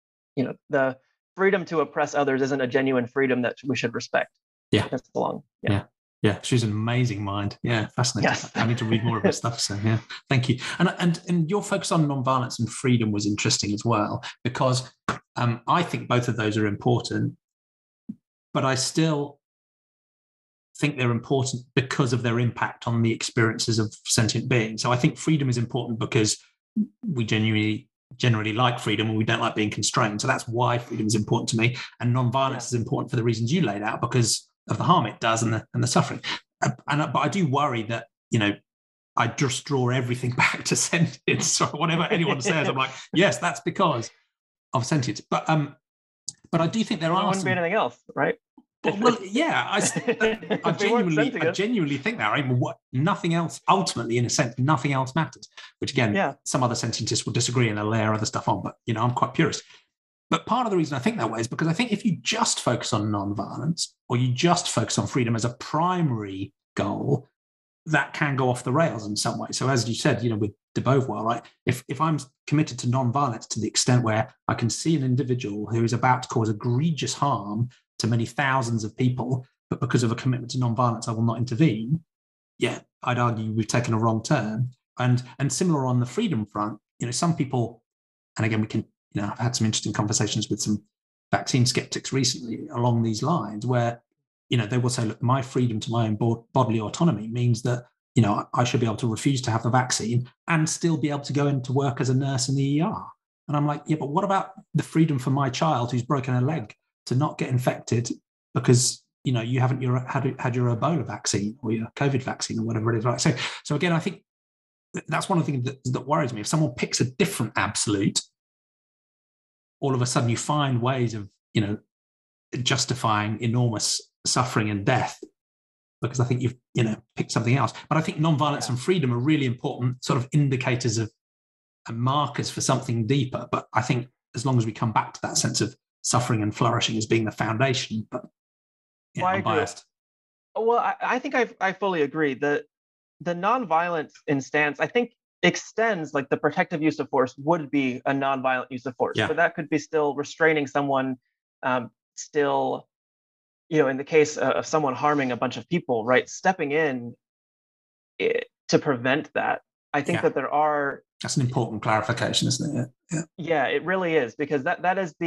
Speaker 2: the freedom to oppress others isn't a genuine freedom that we should respect.
Speaker 1: Yeah.
Speaker 2: That's long.
Speaker 1: Yeah, she's an amazing mind. Yeah, fascinating.
Speaker 2: Yes.
Speaker 1: I need to read more of her stuff. So yeah, thank you. And your focus on nonviolence and freedom was interesting as well, because I think both of those are important, but I still think they're important because of their impact on the experiences of sentient beings. So I think freedom is important because we generally like freedom, and we don't like being constrained. So that's why freedom is important to me. And nonviolence is important for the reasons you laid out, because of the harm it does and the suffering. But I do worry that, I just draw everything back to sentience, or whatever anyone says. I'm like, yes, that's because of sentience. But I do think there are.
Speaker 2: Wouldn't be anything else, right?
Speaker 1: Well, yeah, I genuinely think that. I mean, nothing else, ultimately, in a sense, nothing else matters. Which again, some other sentientists will disagree and they'll layer other stuff on. But I'm quite purist. But part of the reason I think that way is because I think if you just focus on nonviolence, or you just focus on freedom as a primary goal, that can go off the rails in some way. So as you said, with de Beauvoir, right? If I'm committed to nonviolence to the extent where I can see an individual who is about to cause egregious harm to many thousands of people, but because of a commitment to nonviolence, I will not intervene. Yeah, I'd argue we've taken a wrong turn. And similar on the freedom front, some people, and again, we can, I've had some interesting conversations with some vaccine skeptics recently along these lines, where, they will say, look, my freedom to my own bodily autonomy means that, I should be able to refuse to have the vaccine and still be able to go into work as a nurse in the ER. And I'm like, yeah, but what about the freedom for my child who's broken a leg to not get infected because, you haven't had your Ebola vaccine or your COVID vaccine or whatever it is, right? So again, I think that's one of the things that worries me. If someone picks a different absolute, all of a sudden you find ways of, justifying enormous suffering and death, because I think you've, picked something else. But I think nonviolence and freedom are really important sort of indicators of and markers for something deeper. But I think as long as we come back to that sense of suffering and flourishing as being the foundation, but I'm biased.
Speaker 2: Well, I think I fully agree. The nonviolence instance, I think, extends, like the protective use of force would be a nonviolent use of force, but that could be still restraining someone, still, in the case of someone harming a bunch of people, right? Stepping in to prevent that. I think that there are.
Speaker 1: That's an important clarification, isn't
Speaker 2: it? Yeah, it really is, because that is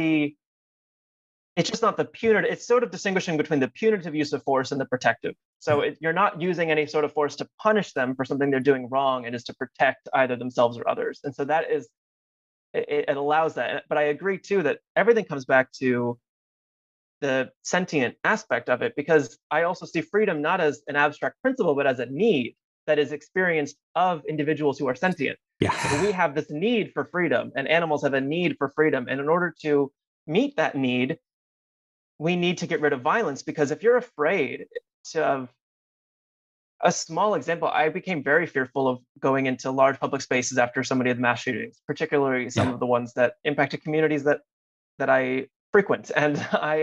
Speaker 2: it's just not the punitive. It's sort of distinguishing between the punitive use of force and the protective. So you're not using any sort of force to punish them for something they're doing wrong. It is to protect either themselves or others. And so that is, it allows that. But I agree too that everything comes back to the sentient aspect of it, because I also see freedom not as an abstract principle, but as a need that is experienced of individuals who are sentient.
Speaker 1: Yeah.
Speaker 2: So we have this need for freedom, and animals have a need for freedom. And in order to meet that need, we need to get rid of violence, because if you're afraid of a small example, I became very fearful of going into large public spaces after so many of the mass shootings, particularly some
Speaker 1: Yeah.
Speaker 2: of the ones that impacted communities that I frequent. And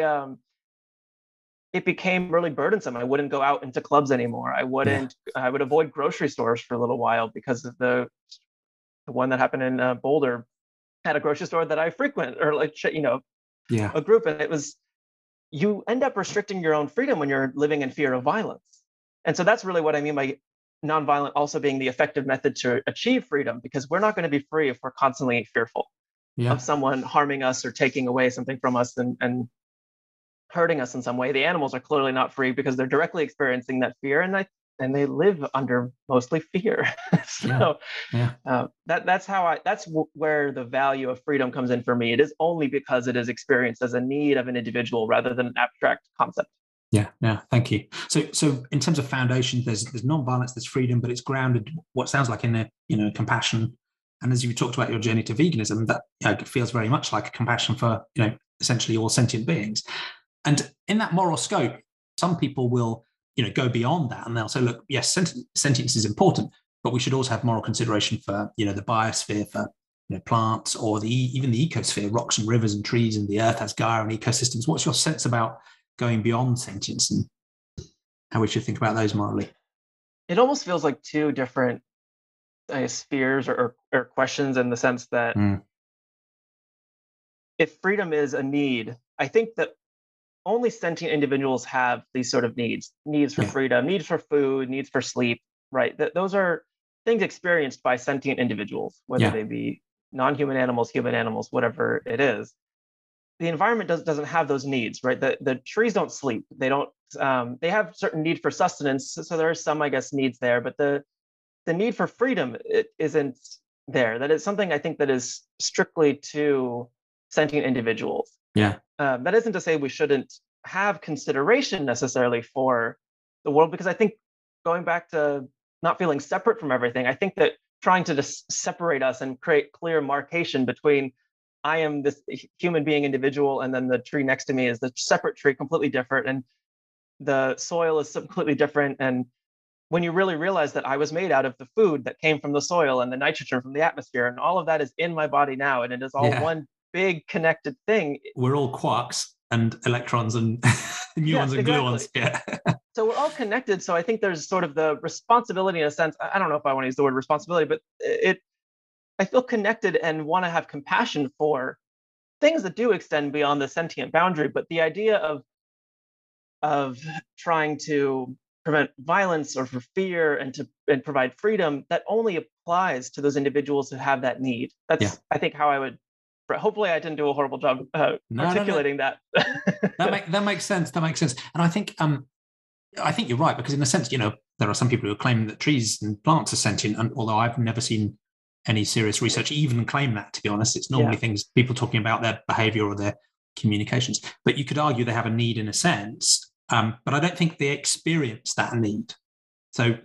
Speaker 2: it became really burdensome. I wouldn't go out into clubs anymore.
Speaker 1: Yeah.
Speaker 2: I would avoid grocery stores for a little while because of the one that happened in Boulder had a grocery store that I frequent, or like,
Speaker 1: Yeah.
Speaker 2: a group. And you end up restricting your own freedom when you're living in fear of violence. And so that's really what I mean by nonviolent also being the effective method to achieve freedom, because we're not going to be free if we're constantly fearful of
Speaker 1: Yeah.
Speaker 2: someone harming us or taking away something from us and hurting us in some way. The animals are clearly not free because they're directly experiencing that fear, and they live under mostly fear.
Speaker 1: Yeah.
Speaker 2: So
Speaker 1: Yeah.
Speaker 2: where the value of freedom comes in for me. It is only because it is experienced as a need of an individual rather than an abstract concept.
Speaker 1: Yeah, yeah, thank you. So in terms of foundations, there's non-violence, there's freedom, but it's grounded what sounds like in a compassion. And as you talked about your journey to veganism, that it feels very much like a compassion for essentially all sentient beings. And in that moral scope, some people will go beyond that, and they'll say, look, yes, sentience is important, but we should also have moral consideration for the biosphere, for plants, or even the ecosphere, rocks and rivers and trees, and the earth has Gaia and ecosystems. What's your sense about going beyond sentience and how we should think about those morally?
Speaker 2: It almost feels like two different spheres or questions, in the sense that if freedom is a need, I think that only sentient individuals have these sort of needs for freedom, needs for food, needs for sleep, right? Those are things experienced by sentient individuals, whether they be non-human animals, human animals, whatever it is. The environment doesn't have those needs, right? The trees don't sleep. They don't. They have certain need for sustenance, so there are some, I guess, needs there. But the need for freedom, it isn't there. That is something I think that is strictly to sentient individuals.
Speaker 1: Yeah.
Speaker 2: That isn't to say we shouldn't have consideration necessarily for the world, because I think, going back to not feeling separate from everything, I think that trying to just separate us and create clear marcation between I am this human being individual, and then the tree next to me is the separate tree, completely different, and the soil is completely different. And when you really realize that I was made out of the food that came from the soil and the nitrogen from the atmosphere, and all of that is in my body now, and it is all one big connected thing.
Speaker 1: We're all quarks and electrons and muons and gluons. Yeah.
Speaker 2: So we're all connected. So I think there's sort of the responsibility, in a sense. I don't know if I want to use the word responsibility, but I feel connected and want to have compassion for things that do extend beyond the sentient boundary. But the idea of trying to prevent violence or for fear and provide freedom, that only applies to those individuals who have that need. That's I think how I would. Hopefully, I didn't do a horrible job articulating that.
Speaker 1: That makes sense. That makes sense. And I think you're right, because in a sense, there are some people who are claiming that trees and plants are sentient, and although I've never seen any serious research even claim that, to be honest, it's normally things people talking about their behavior or their communications. But you could argue they have a need in a sense, but I don't think they experience that need. So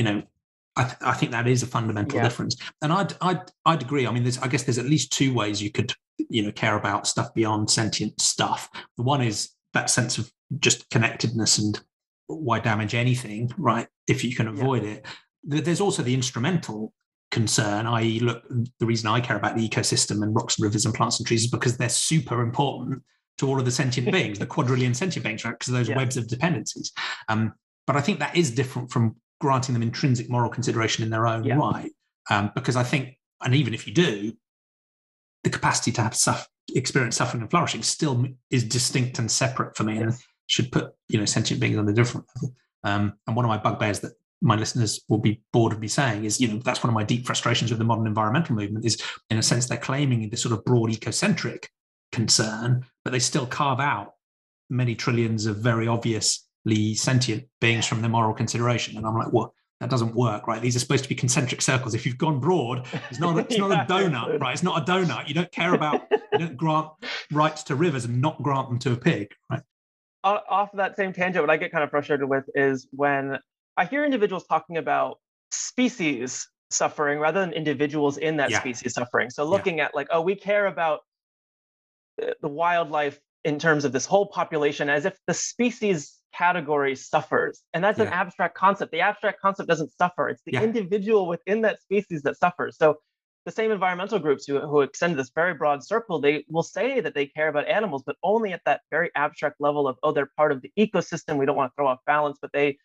Speaker 1: I think that is a fundamental difference. And I'd agree. I mean, I guess there's at least two ways you could care about stuff beyond sentient stuff. The one is that sense of just connectedness and why damage anything, right, if you can avoid it. There's also the instrumental concern, i.e., look, the reason I care about the ecosystem and rocks and rivers and plants and trees is because they're super important to all of the sentient beings, the quadrillion sentient beings, right? Because of those webs of dependencies. But I think that is different from granting them intrinsic moral consideration in their own right. Because I think, and even if you do, the capacity to have experience suffering and flourishing still is distinct and separate for me, and should put sentient beings on a different level. And one of my bugbears that my listeners will be bored of me saying is, that's one of my deep frustrations with the modern environmental movement is, in a sense, they're claiming this sort of broad ecocentric concern, but they still carve out many trillions of very obviously sentient beings from their moral consideration. And I'm like, well, that doesn't work, right? These are supposed to be concentric circles. If you've gone broad, it's not a donut, right? It's not a donut. You don't care about, you don't grant rights to rivers and not grant them to a pig, right?
Speaker 2: Off that same tangent, what I get kind of frustrated with is when I hear individuals talking about species suffering rather than individuals in that species suffering. So looking at like, oh, we care about the wildlife in terms of this whole population, as if the species category suffers. And that's an abstract concept. The abstract concept doesn't suffer. It's the individual within that species that suffers. So the same environmental groups who extend this very broad circle, they will say that they care about animals, but only at that very abstract level of, oh, they're part of the ecosystem. We don't want to throw off balance, but they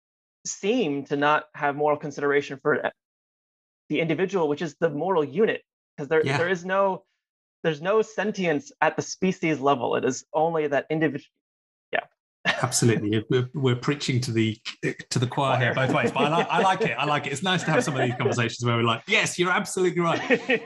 Speaker 2: seem to not have moral consideration for the individual, which is the moral unit, because there's no sentience at the species level. It is only that individual. Yeah,
Speaker 1: absolutely. We're preaching to the choir here both ways, but I like it. I like it. It's nice to have some of these conversations where we're like, yes, you're absolutely right.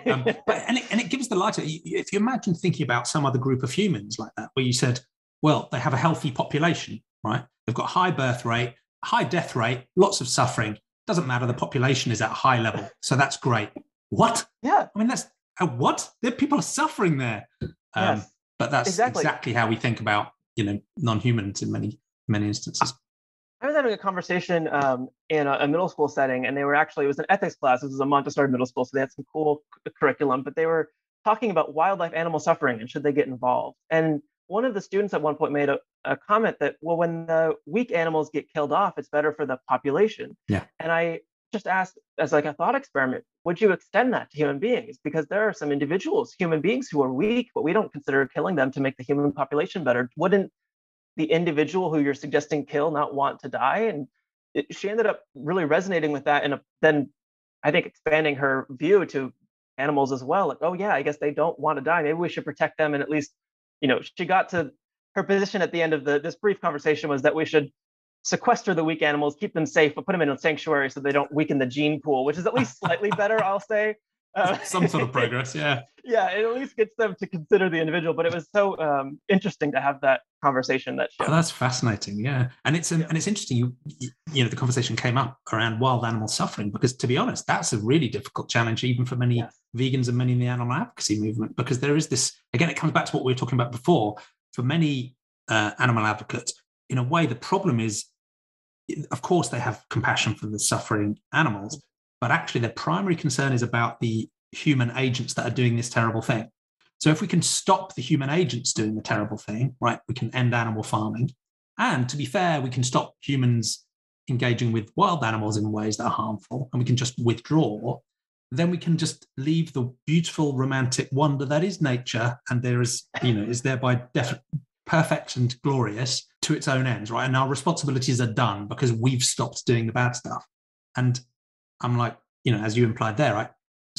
Speaker 1: But it gives the light. If you imagine thinking about some other group of humans like that, where you said, well, they have a healthy population, right? They've got high birth rate, high death rate, lots of suffering. Doesn't matter. The population is at a high level, so that's great. What?
Speaker 2: Yeah.
Speaker 1: I mean, that's what? People are suffering there.
Speaker 2: Yes.
Speaker 1: But that's exactly how we think about, non-humans in many instances.
Speaker 2: I was having a conversation in a middle school setting, and it was an ethics class. This was a Montessori middle school, so they had some cool curriculum, but they were talking about wildlife animal suffering and should they get involved. And one of the students at one point made a comment that, well, when the weak animals get killed off, it's better for the population.
Speaker 1: Yeah.
Speaker 2: And I just asked, as like a thought experiment, would you extend that to human beings? Because there are some individuals, human beings, who are weak, but we don't consider killing them to make the human population better. Wouldn't the individual who you're suggesting kill not want to die? And she ended up really resonating with that, and then I think expanding her view to animals as well. Like, oh yeah, I guess they don't want to die. Maybe we should protect them, and at least, she got to her position at the end of this brief conversation was that we should sequester the weak animals, keep them safe, but put them in a sanctuary so they don't weaken the gene pool, which is at least slightly better, I'll say.
Speaker 1: Some sort of progress, yeah.
Speaker 2: Yeah, it at least gets them to consider the individual. But it was so interesting to have that conversation.
Speaker 1: That's fascinating, yeah. And it's interesting. The conversation came up around wild animal suffering, because, to be honest, that's a really difficult challenge, even for many vegans and many in the animal advocacy movement, because there is this. Again, it comes back to what we were talking about before. For many animal advocates, in a way, the problem is, of course, they have compassion for the suffering animals, but actually their primary concern is about the human agents that are doing this terrible thing. So if we can stop the human agents doing the terrible thing, right, we can end animal farming. And to be fair, we can stop humans engaging with wild animals in ways that are harmful, and we can just withdraw. Then we can just leave the beautiful, romantic wonder that is nature, and there is, is thereby perfect and glorious to its own ends, right? And our responsibilities are done because we've stopped doing the bad stuff. And I'm like, as you implied there, right?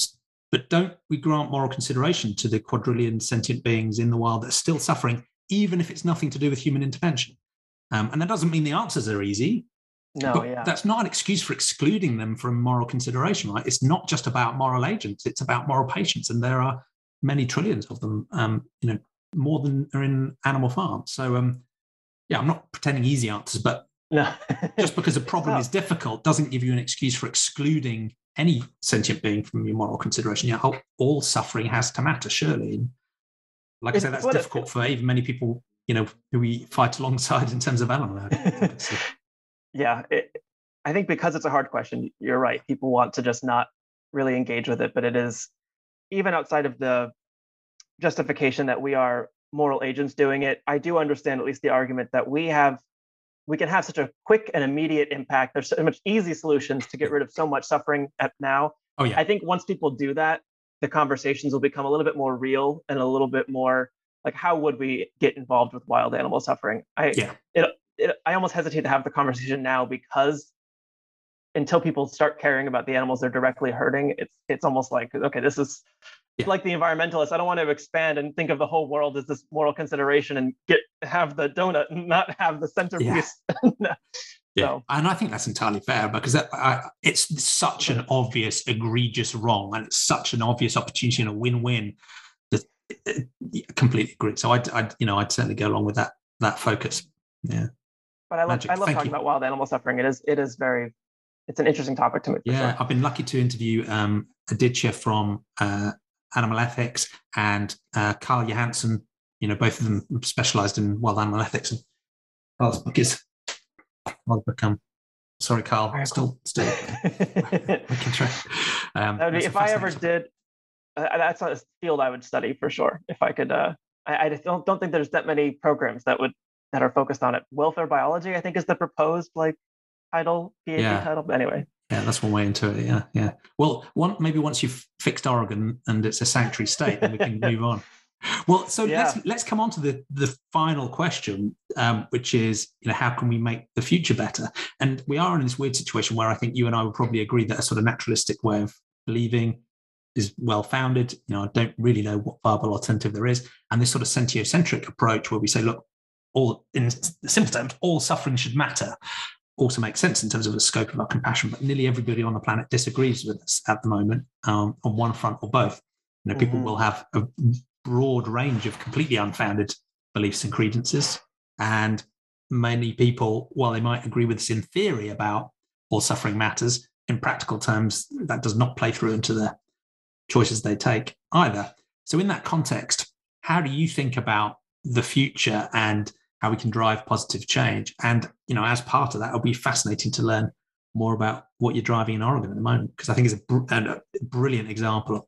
Speaker 1: But don't we grant moral consideration to the quadrillion sentient beings in the wild that are still suffering, even if it's nothing to do with human intervention? And that doesn't mean the answers are easy. That's not an excuse for excluding them from moral consideration, right? It's not just about moral agents; it's about moral patients, and there are many trillions of them. More than are in animal farms. So, I'm not pretending easy answers, but just because a problem is difficult doesn't give you an excuse for excluding any sentient being from your moral consideration. All suffering has to matter, surely. Like I said, that's difficult for even many people, who we fight alongside in terms of animal advocacy.
Speaker 2: Yeah, I think because it's a hard question, you're right. People want to just not really engage with it, but it is, even outside of the justification that we are moral agents doing it, I do understand at least the argument that we can have such a quick and immediate impact. There's so much easy solutions to get rid of so much suffering now.
Speaker 1: Oh yeah.
Speaker 2: I think once people do that, the conversations will become a little bit more real and a little bit more like, how would we get involved with wild animal suffering? I almost hesitate to have the conversation now, because until people start caring about the animals they're directly hurting, it's almost like, okay, this is like the environmentalists. I don't want to expand and think of the whole world as this moral consideration and have the donut and not have the centerpiece.
Speaker 1: So. And I think that's entirely fair, because it's such an obvious, egregious wrong, and it's such an obvious opportunity and a win-win. I completely agree. So I'd certainly go along with that focus. Yeah.
Speaker 2: But I love talking about wild animal suffering. It's an interesting topic to me.
Speaker 1: Sure. I've been lucky to interview Aditya from Animal Ethics and Carl Johansson. Both of them specialised in wild animal ethics. And Carl's book is sorry, Carl. Still I can try.
Speaker 2: If I ever did, that's a field I would study for sure. If I could, I don't think there's that many programs that that are focused on it. Welfare biology, I think, is the proposed PhD
Speaker 1: Yeah.
Speaker 2: title. But anyway.
Speaker 1: Yeah, that's one way into it. Yeah. Well, maybe once you've fixed Oregon and it's a sanctuary state, then we can move on. Well, so let's come on to the final question, which is, how can we make the future better? And we are in this weird situation where I think you and I would probably agree that a sort of naturalistic way of believing is well founded. I don't really know what viable alternative there is, and this sort of sentiocentric approach where we say, look, all in simple terms, all suffering should matter, also makes sense in terms of the scope of our compassion. But nearly everybody on the planet disagrees with us at the moment, on one front or both. People will have a broad range of completely unfounded beliefs and credences, and many people, while they might agree with us in theory about all suffering matters, in practical terms, that does not play through into the choices they take either. So in that context, how do you think about the future and how we can drive positive change? And, as part of that, it'll be fascinating to learn more about what you're driving in Oregon at the moment, because I think it's a brilliant example.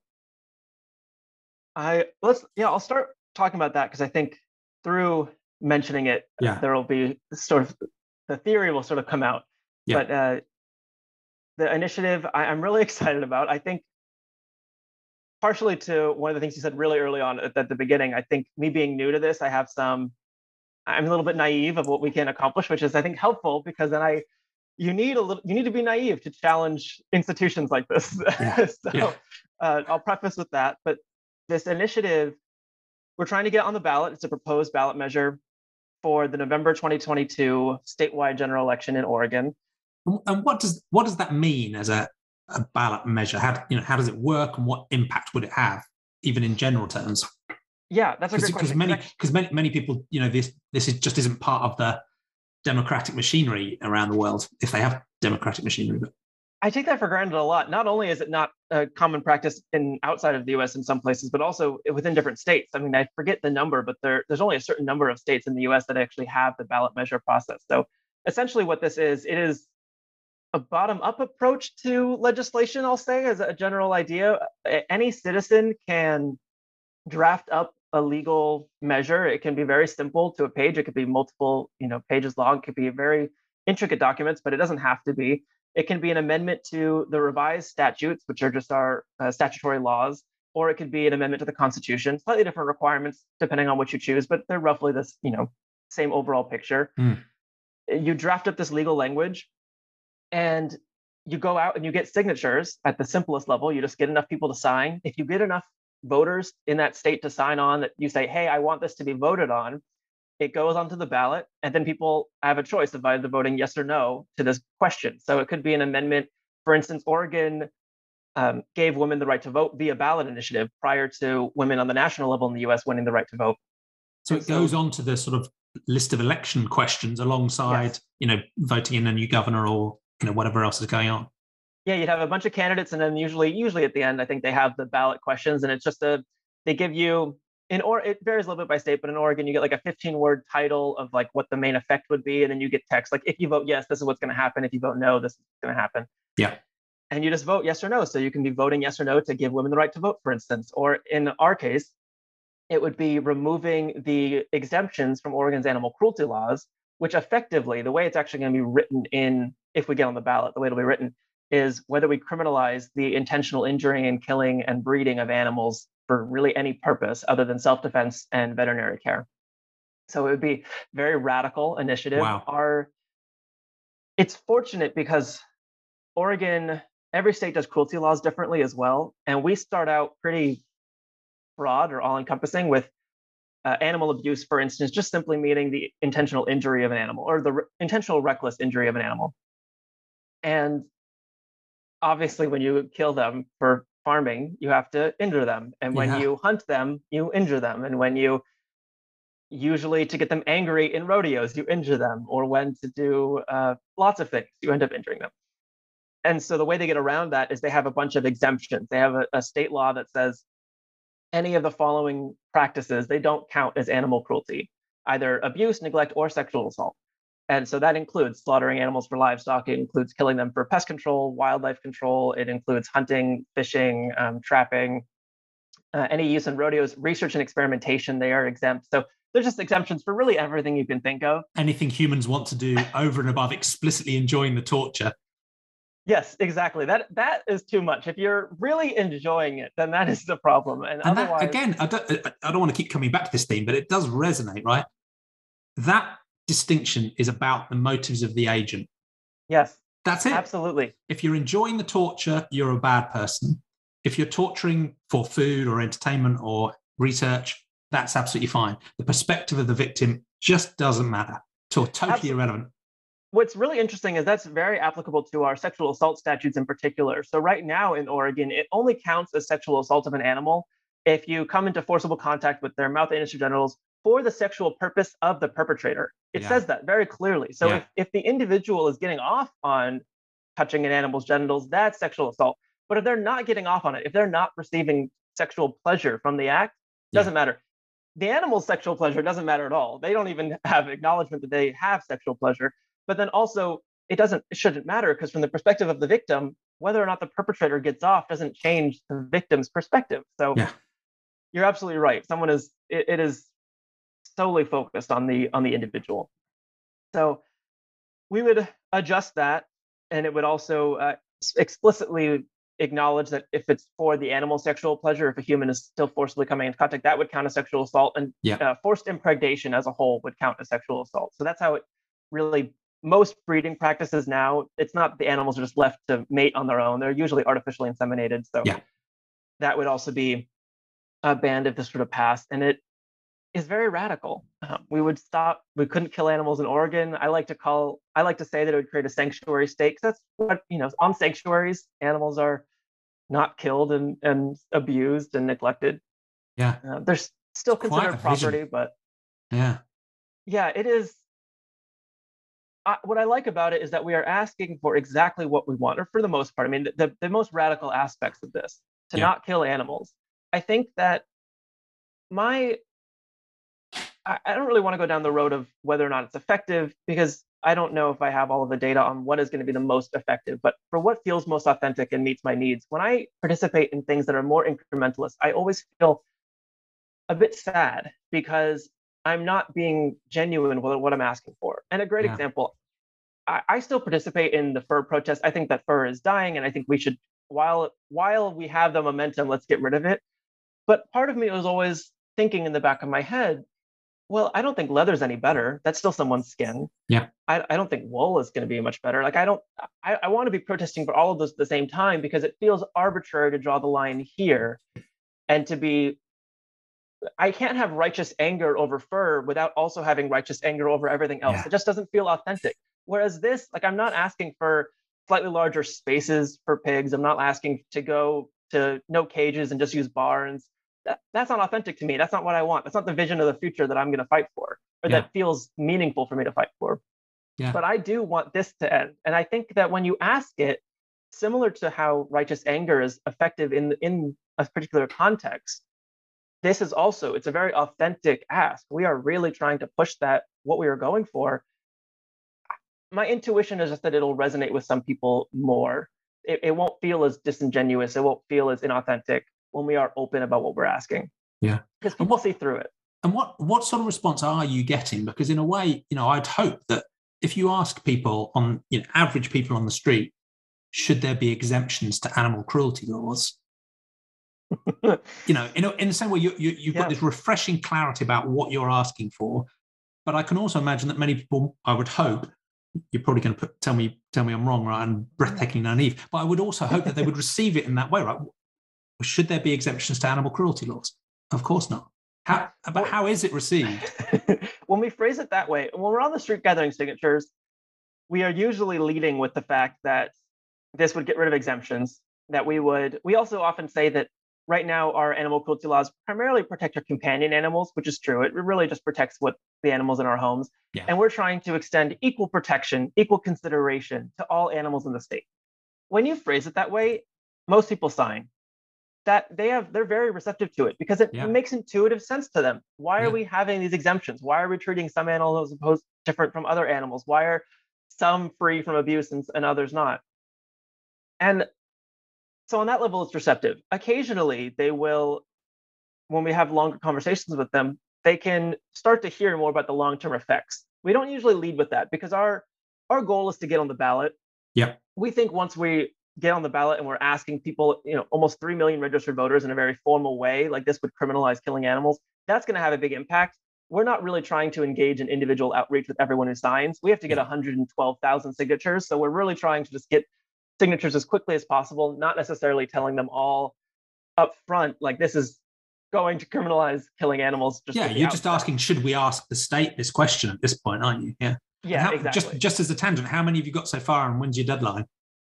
Speaker 2: I'll start talking about that, because I think through mentioning it, there will be sort of, the theory will sort of come out. Yeah. But the initiative I'm really excited about. I think partially to one of the things you said really early on at the beginning, I think me being new to this, I'm a little bit naive of what we can accomplish, which is, I think, helpful, because then you need to be naive to challenge institutions like this. Yeah. I'll preface with that. But this initiative, we're trying to get on the ballot. It's a proposed ballot measure for the November 2022 statewide general election in Oregon.
Speaker 1: And what does that mean as a ballot measure? How does it work, and what impact would it have, even in general terms?
Speaker 2: Yeah, that's a great question.
Speaker 1: Because many people, this just isn't part of the democratic machinery around the world, if they have democratic machinery. But
Speaker 2: I take that for granted a lot. Not only is it not a common practice outside of the U.S. in some places, but also within different states. I mean, I forget the number, but there's only a certain number of states in the U.S. that actually have the ballot measure process. So essentially what this is, it is a bottom-up approach to legislation, I'll say, as a general idea. Any citizen can draft up a legal measure. It can be very simple to a page. It could be multiple, pages long. It could be very intricate documents, but it doesn't have to be. It can be an amendment to the revised statutes, which are just our statutory laws, or it could be an amendment to the Constitution. Slightly different requirements depending on what you choose, but they're roughly this, same overall picture. You draft up this legal language, and you go out and you get signatures at the simplest level. You just get enough people to sign. If you get enough voters in that state to sign on, that you say, hey, I want this to be voted on, it goes onto the ballot, and then people have a choice of either voting yes or no to this question. So it could be an amendment. For instance, Oregon gave women the right to vote via ballot initiative prior to women on the national level in the US winning the right to vote.
Speaker 1: So it goes on to the sort of list of election questions alongside, voting in a new governor or, whatever else is going on.
Speaker 2: Yeah, you'd have a bunch of candidates, and then usually at the end, I think they have the ballot questions, and it's just they give you, it varies a little bit by state, but in Oregon, you get like a 15-word title of like what the main effect would be, and then you get text like, if you vote yes, this is what's going to happen. If you vote no, this is going to happen.
Speaker 1: Yeah.
Speaker 2: And you just vote yes or no. So you can be voting yes or no to give women the right to vote, for instance. Or in our case, it would be removing the exemptions from Oregon's animal cruelty laws, which effectively, the way it's actually going to be written in, if we get on the ballot, the way it'll be written is whether we criminalize the intentional injuring and killing and breeding of animals for really any purpose other than self-defense and veterinary care. So it would be very radical initiative.
Speaker 1: Wow.
Speaker 2: It's fortunate because Oregon, every state does cruelty laws differently as well. And we start out pretty broad or all-encompassing with animal abuse, for instance, just simply meaning the intentional injury of an animal or the intentional reckless injury of an animal. And obviously, when you kill them for farming, you have to injure them. And when you hunt them, you injure them. And when you, usually to get them angry in rodeos, you injure them. Or when to do lots of things, you end up injuring them. And so the way they get around that is they have a bunch of exemptions. They have a state law that says any of the following practices, they don't count as animal cruelty, either abuse, neglect, or sexual assault. And so that includes slaughtering animals for livestock. It includes killing them for pest control, wildlife control. It includes hunting, fishing, trapping, any use in rodeos, research and experimentation. They are exempt. So there's just exemptions for really everything you can think of.
Speaker 1: Anything humans want to do over and above explicitly enjoying the torture.
Speaker 2: Yes, exactly. That is too much. If you're really enjoying it, then that is the problem. And otherwise,
Speaker 1: that, again, I don't want to keep coming back to this theme, but it does resonate, right? That distinction is about the motives of the agent.
Speaker 2: Yes.
Speaker 1: That's it.
Speaker 2: Absolutely.
Speaker 1: If you're enjoying the torture, you're a bad person. If you're torturing for food or entertainment or research, that's absolutely fine. The perspective of the victim just doesn't matter. Totally irrelevant.
Speaker 2: What's really interesting is that's very applicable to our sexual assault statutes in particular. So right now in Oregon, it only counts as sexual assault of an animal if you come into forcible contact with their mouth, anus, or genitals for the sexual purpose of the perpetrator. It says that very clearly. So if the individual is getting off on touching an animal's genitals, that's sexual assault. But if they're not getting off on it, if they're not receiving sexual pleasure from the act, doesn't matter. The animal's sexual pleasure doesn't matter at all. They don't even have acknowledgement that they have sexual pleasure. But then also, it shouldn't matter, because from the perspective of the victim, whether or not the perpetrator gets off doesn't change the victim's perspective. So you're absolutely right. It is solely focused on the individual. So we would adjust that, and it would also explicitly acknowledge that if it's for the animal sexual pleasure, if a human is still forcibly coming into contact, that would count as sexual assault, and forced impregnation as a whole would count as sexual assault. So that's how it really, most breeding practices now, it's not the animals are just left to mate on their own. They're usually artificially inseminated. So that would also be banned if this were to pass. And it is very radical. We couldn't kill animals in Oregon. I like to say that it would create a sanctuary state, because that's what, on sanctuaries, animals are not killed and abused and neglected. They're still considered property, but it is. What I like about it is that we are asking for exactly what we want, or for the most part. I mean, the most radical aspects of this, to not kill animals. I think that I don't really want to go down the road of whether or not it's effective, because I don't know if I have all of the data on what is going to be the most effective. But for what feels most authentic and meets my needs, when I participate in things that are more incrementalist, I always feel a bit sad, because I'm not being genuine with what I'm asking for. And a great example, I still participate in the fur protest. I think that fur is dying, and I think we should, while we have the momentum, let's get rid of it. But part of me was always thinking in the back of my head, well, I don't think leather's any better. That's still someone's skin. I don't think wool is going to be much better. Like, I want to be protesting for all of those at the same time, because it feels arbitrary to draw the line here, and I can't have righteous anger over fur without also having righteous anger over everything else. It just doesn't feel authentic. Whereas this, like, I'm not asking for slightly larger spaces for pigs. I'm not asking to go to no cages and just use barns. That's not authentic to me. That's not what I want. That's not the vision of the future that I'm going to fight for, or that feels meaningful for me to fight for. But I do want this to end. And I think that when you ask it, similar to how righteous anger is effective in a particular context, this is also, it's a very authentic ask. We are really trying to push what we are going for. My intuition is just that it'll resonate with some people more. It won't feel as disingenuous. It won't feel as inauthentic when we are open about what we're asking. Because people see through it.
Speaker 1: And what sort of response are you getting? Because in a way, I'd hope that if you ask people average people on the street, should there be exemptions to animal cruelty laws? in the same way, you've got this refreshing clarity about what you're asking for. But I can also imagine that many people, I would hope, you're probably going to tell me I'm wrong, right? I'm breathtakingly naive. But I would also hope that they would receive it in that way, right? Should there be exemptions to animal cruelty laws? Of course not. How is it received?
Speaker 2: When we phrase it that way, when we're on the street gathering signatures, we are usually leading with the fact that this would get rid of exemptions, we also often say that right now our animal cruelty laws primarily protect our companion animals, which is true. It really just protects the animals in our homes. And we're trying to extend equal protection, equal consideration to all animals in the state. When you phrase it that way, most people sign. They're very receptive to it, because it makes intuitive sense to them. Why are we having these exemptions? Why are we treating some animals different from other animals? Why are some free from abuse and others not? And so on that level, it's receptive. Occasionally, they will, when we have longer conversations with them, they can start to hear more about the long-term effects. We don't usually lead with that because our goal is to get on the ballot.
Speaker 1: Yeah.
Speaker 2: We think once we get on the ballot and we're asking people, almost 3 million registered voters in a very formal way, like this would criminalize killing animals, that's going to have a big impact. We're not really trying to engage in individual outreach with everyone who signs. We have to get 112,000 signatures. So we're really trying to just get signatures as quickly as possible, not necessarily telling them all up front, like this is going to criminalize killing animals.
Speaker 1: You're just asking, should we ask the state this question at this point, aren't you?
Speaker 2: Yeah, exactly.
Speaker 1: Just as a tangent, how many have you got so far and when's your deadline?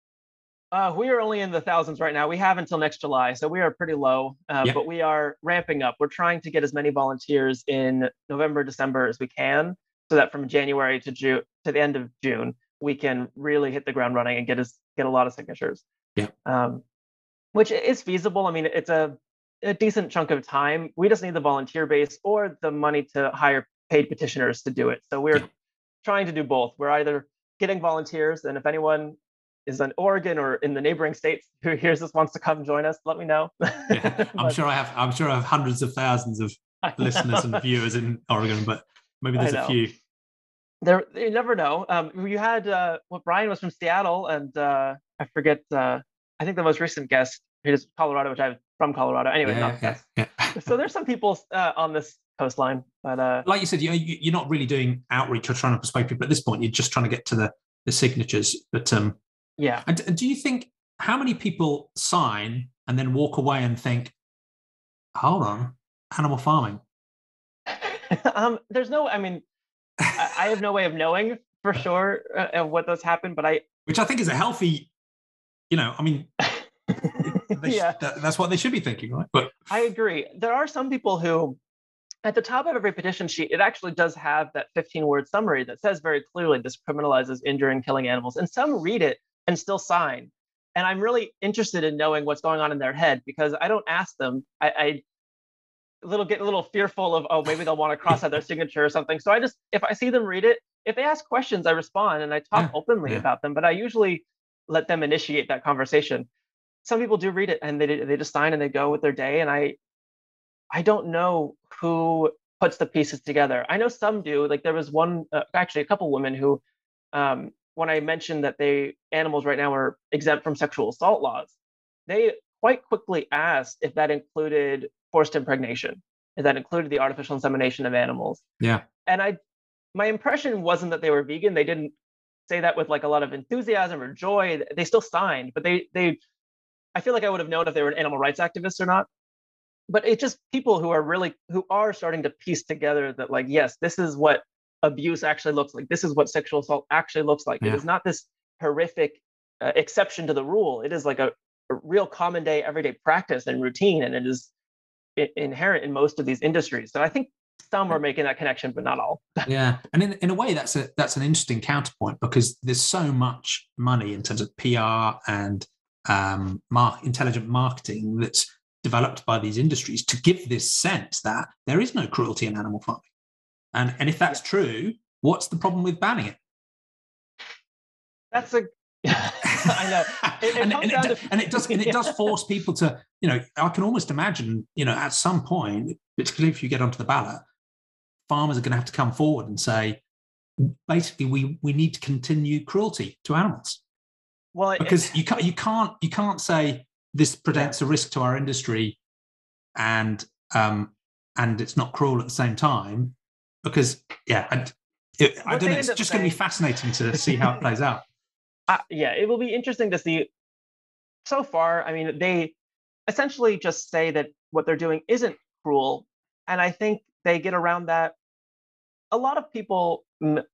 Speaker 2: We are only in the thousands right now. We have until next July, so we are pretty low, but we are ramping up. We're trying to get as many volunteers in November, December as we can, so that from January to the end of June, we can really hit the ground running and get a lot of signatures. Which is feasible. I mean, it's a decent chunk of time. We just need the volunteer base or the money to hire paid petitioners to do it. So we're trying to do both. We're either getting volunteers, and if anyone is in Oregon or in the neighboring states who hears this wants to come join us, let me know.
Speaker 1: I'm sure I have hundreds of thousands of listeners and viewers in Oregon, but maybe there's a few.
Speaker 2: You never know. You had Brian was from Seattle, and I forget. I think the most recent guest is Colorado, which I'm from Colorado. Anyway, So there's some people on this coastline, but
Speaker 1: like you said, you're not really doing outreach or trying to persuade people at this point. You're just trying to get to the signatures. But And do you think how many people sign and then walk away and think, hold on, animal farming?
Speaker 2: There's no. I mean, I have no way of knowing for sure what does happen, but
Speaker 1: which I think is a healthy. I mean, that's what they should be thinking, right? But
Speaker 2: I agree. There are some people who, at the top of every petition sheet, it actually does have that 15-word summary that says very clearly this criminalizes injuring and killing animals. And some read it and still sign. And I'm really interested in knowing what's going on in their head because I don't ask them. I get a little fearful of, maybe they'll want to cross out their signature or something. So if I see them read it, if they ask questions, I respond and I talk openly about them. But I usually let them initiate that conversation. Some people do read it and they just sign and they go with their day. And I don't know who puts the pieces together. I know some do. Like there was one, actually a couple women who, when I mentioned that animals right now are exempt from sexual assault laws, they quite quickly asked if that included forced impregnation, if that included the artificial insemination of animals.
Speaker 1: Yeah.
Speaker 2: And my impression wasn't that they were vegan. They didn't say that with like a lot of enthusiasm or joy. They still signed, but I feel like I would have known if they were an animal rights activist or not. But it's just people who are starting to piece together that, like, yes, this is what abuse actually looks like. This is what sexual assault actually looks like. It is not this horrific exception to the rule. It is like a real common day, everyday practice and routine, and it is inherent in most of these industries. So I think some are making that connection, but not all.
Speaker 1: Yeah, and in a way, that's an interesting counterpoint because there's so much money in terms of PR and intelligent marketing that's developed by these industries to give this sense that there is no cruelty in animal farming. And if that's true, what's the problem with banning it?
Speaker 2: That's I know.
Speaker 1: It does force people to, I can almost imagine, at some point, particularly if you get onto the ballot, farmers are going to have to come forward and say, basically, we need to continue cruelty to animals.
Speaker 2: Well,
Speaker 1: because you can't say this presents a risk to our industry, and it's not cruel at the same time, because I don't know. It's just going to be fascinating to see how it plays out.
Speaker 2: It will be interesting to see. So far, I mean, they essentially just say that what they're doing isn't cruel, and I think they get around that. A lot of people, or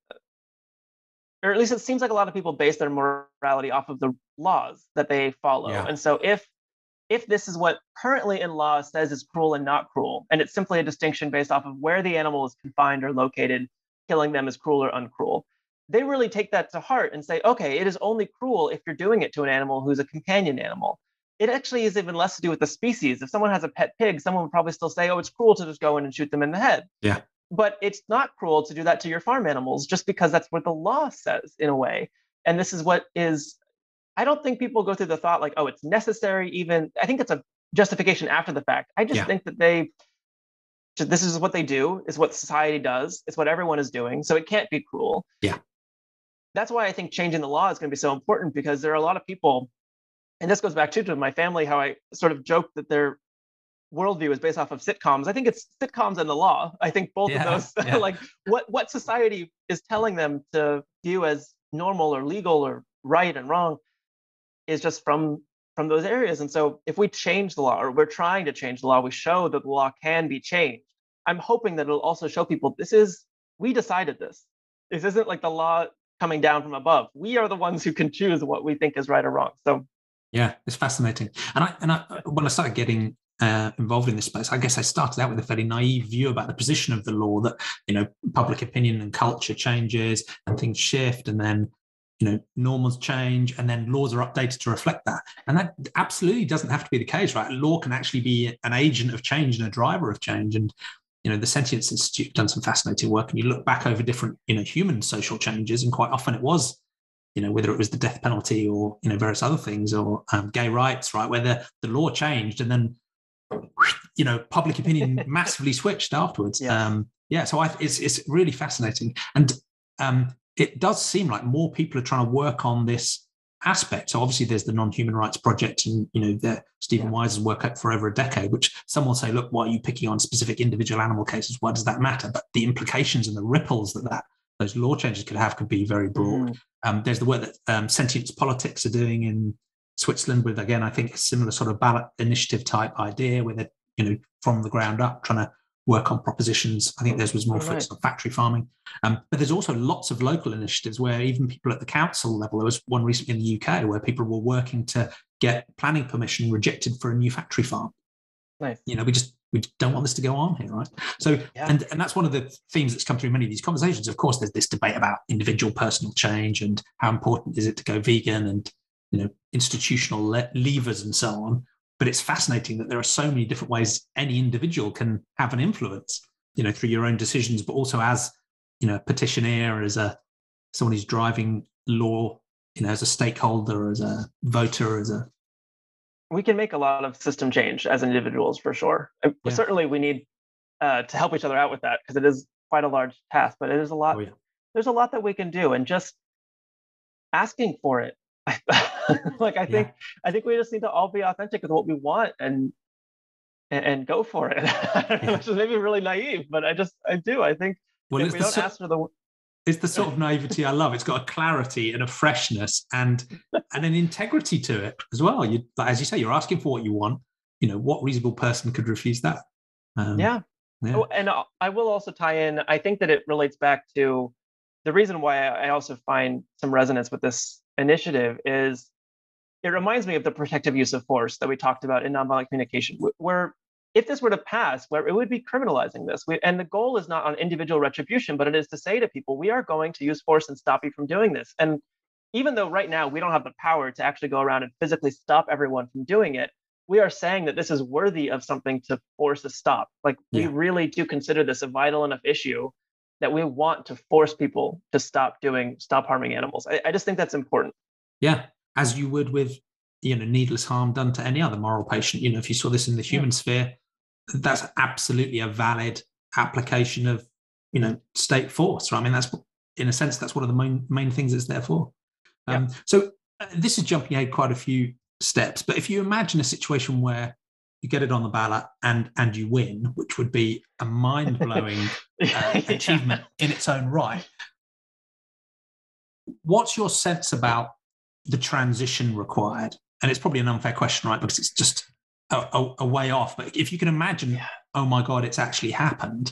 Speaker 2: at least it seems like a lot of people base their morality off of the laws that they follow. And so if this is what currently in law says is cruel and not cruel, and it's simply a distinction based off of where the animal is confined or located, killing them is cruel or uncruel, they really take that to heart and say, okay, it is only cruel if you're doing it to an animal who's a companion animal. It actually is even less to do with the species. If someone has a pet pig, someone would probably still say, oh, it's cruel to just go in and shoot them in the head.
Speaker 1: Yeah.
Speaker 2: But it's not cruel to do that to your farm animals just because that's what the law says in a way. And this is what is, I don't think people go through the thought like, oh, it's necessary even. I think it's a justification after the fact. I just think that they this is what they do. It's what society does. It's what everyone is doing. So it can't be cruel.
Speaker 1: Yeah.
Speaker 2: That's why I think changing the law is going to be so important, because there are a lot of people, and this goes back to my family, how I sort of joke that their worldview is based off of sitcoms. I think it's sitcoms and the law. I think both of those, like what society is telling them to view as normal or legal or right and wrong is just from those areas. And so if we change the law, or we're trying to change the law, we show that the law can be changed. I'm hoping that it'll also show people we decided this. This isn't like the law coming down from above. We are the ones who can choose what we think is right or wrong. So
Speaker 1: yeah, it's fascinating. And I when I started getting involved in this space, I guess I started out with a fairly naive view about the position of the law, that, public opinion and culture changes and things shift, and then, norms change, and then laws are updated to reflect that. And that absolutely doesn't have to be the case, right? Law can actually be an agent of change and a driver of change. And, the Sentience Institute have done some fascinating work, and you look back over different, human social changes, and quite often it was, whether it was the death penalty or, various other things, or gay rights, right, where the law changed and then, public opinion massively switched afterwards. Yes. So it's really fascinating. And it does seem like more people are trying to work on this aspect. So obviously there's the Non-Human Rights Project, and, Stephen Wise's work for over a decade, which some will say, look, why are you picking on specific individual animal cases? Why does that matter? But the implications and the ripples that those law changes could be very broad. There's the work that Sentience Politics are doing in Switzerland with, again, I think a similar sort of ballot initiative type idea, where they're, from the ground up trying to work on propositions. I think theirs was more focused on factory farming. But there's also lots of local initiatives where even people at the council level, there was one recently in the UK where people were working to get planning permission rejected for a new factory farm.
Speaker 2: Nice.
Speaker 1: We don't want this to go on here, right? So, and that's one of the themes that's come through many of these conversations. Of course, there's this debate about individual personal change and how important is it to go vegan, and, institutional levers and so on. But it's fascinating that there are so many different ways any individual can have an influence, through your own decisions, but also as, a petitioner, as someone who's driving law, as a stakeholder, as a voter,
Speaker 2: we can make a lot of system change as individuals, for sure. Certainly we need to help each other out with that, because it is quite a large task, but it is a lot. There's a lot that we can do, and just asking for it. I think we just need to all be authentic with what we want and go for it. Which is maybe really naive, but I do. I think if we don't ask for the...
Speaker 1: It's the sort of naivety I love. It's got a clarity and a freshness and an integrity to it as well. As you say, you're asking for what you want. What reasonable person could refuse that?
Speaker 2: Oh, and I will also tie in, I think that it relates back to the reason why I also find some resonance with this initiative is it reminds me of the protective use of force that we talked about in nonviolent communication, where if this were to pass, where it would be criminalizing this. And the goal is not on individual retribution, but it is to say to people, we are going to use force and stop you from doing this. And even though right now we don't have the power to actually go around and physically stop everyone from doing it, we are saying that this is worthy of something to force a stop. We really do consider this a vital enough issue that we want to force people to stop harming animals. I just think that's important.
Speaker 1: Yeah, as you would with, needless harm done to any other moral patient. If you saw this in the human sphere, that's absolutely a valid application of, state force. Right? I mean, that's, in a sense, that's one of the main things it's there for. So this is jumping ahead quite a few steps, but if you imagine a situation where you get it on the ballot and you win, which would be a mind-blowing achievement in its own right, what's your sense about the transition required? And it's probably an unfair question, right? Because it's just a way off. But if you can imagine, oh my God, it's actually happened.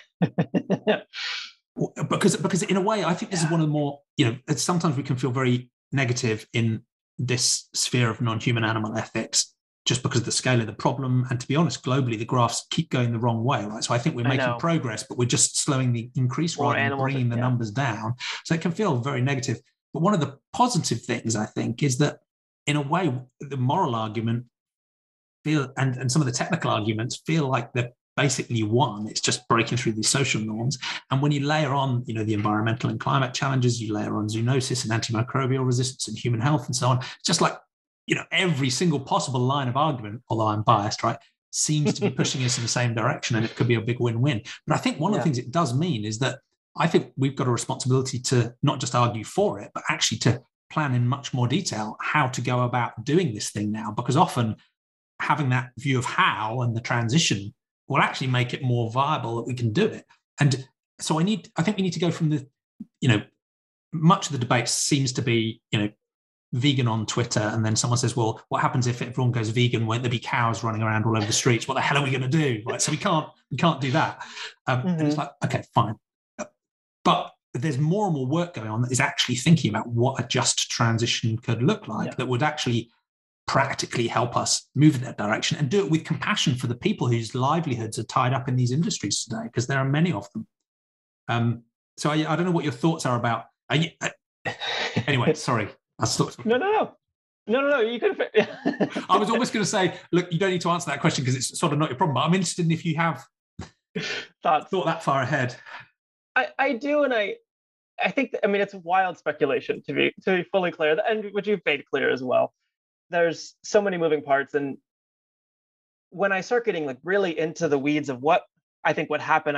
Speaker 1: because in a way, I think this is one of the more, sometimes we can feel very negative in this sphere of non-human animal ethics, just because of the scale of the problem. And to be honest, globally, the graphs keep going the wrong way, right? So I think we're making progress, but we're just slowing the increase rather than bringing the numbers down. So it can feel very negative. But one of the positive things, I think, is that in a way, the moral argument and some of the technical arguments feel like they're basically won. It's just breaking through these social norms. And when you layer on, the environmental and climate challenges, you layer on zoonosis and antimicrobial resistance and human health and so on, it's just like, every single possible line of argument, although I'm biased, right, seems to be pushing us in the same direction, and it could be a big win-win. But I think one of the things it does mean is that I think we've got a responsibility to not just argue for it, but actually to plan in much more detail how to go about doing this thing now, because often having that view of how and the transition will actually make it more viable that we can do it. And so I think we need to go from the, much of the debate seems to be, vegan on Twitter, and then someone says, well, what happens if everyone goes vegan? Won't there be cows running around all over the streets? What the hell are we going to do? Right? So we can't do that. And it's like, okay, fine. But there's more and more work going on that is actually thinking about what a just transition could look like that would actually practically help us move in that direction, and do it with compassion for the people whose livelihoods are tied up in these industries today, because there are many of them. So I don't know what your thoughts are about. Anyway, sorry.
Speaker 2: No. You could.
Speaker 1: I was almost going to say, look, you don't need to answer that question because it's sort of not your problem. But I'm interested in if you have thought that far ahead.
Speaker 2: I do, and I think it's wild speculation to be fully clear, and which you've made clear as well. There's so many moving parts, and when I start getting like really into the weeds of what I think would happen,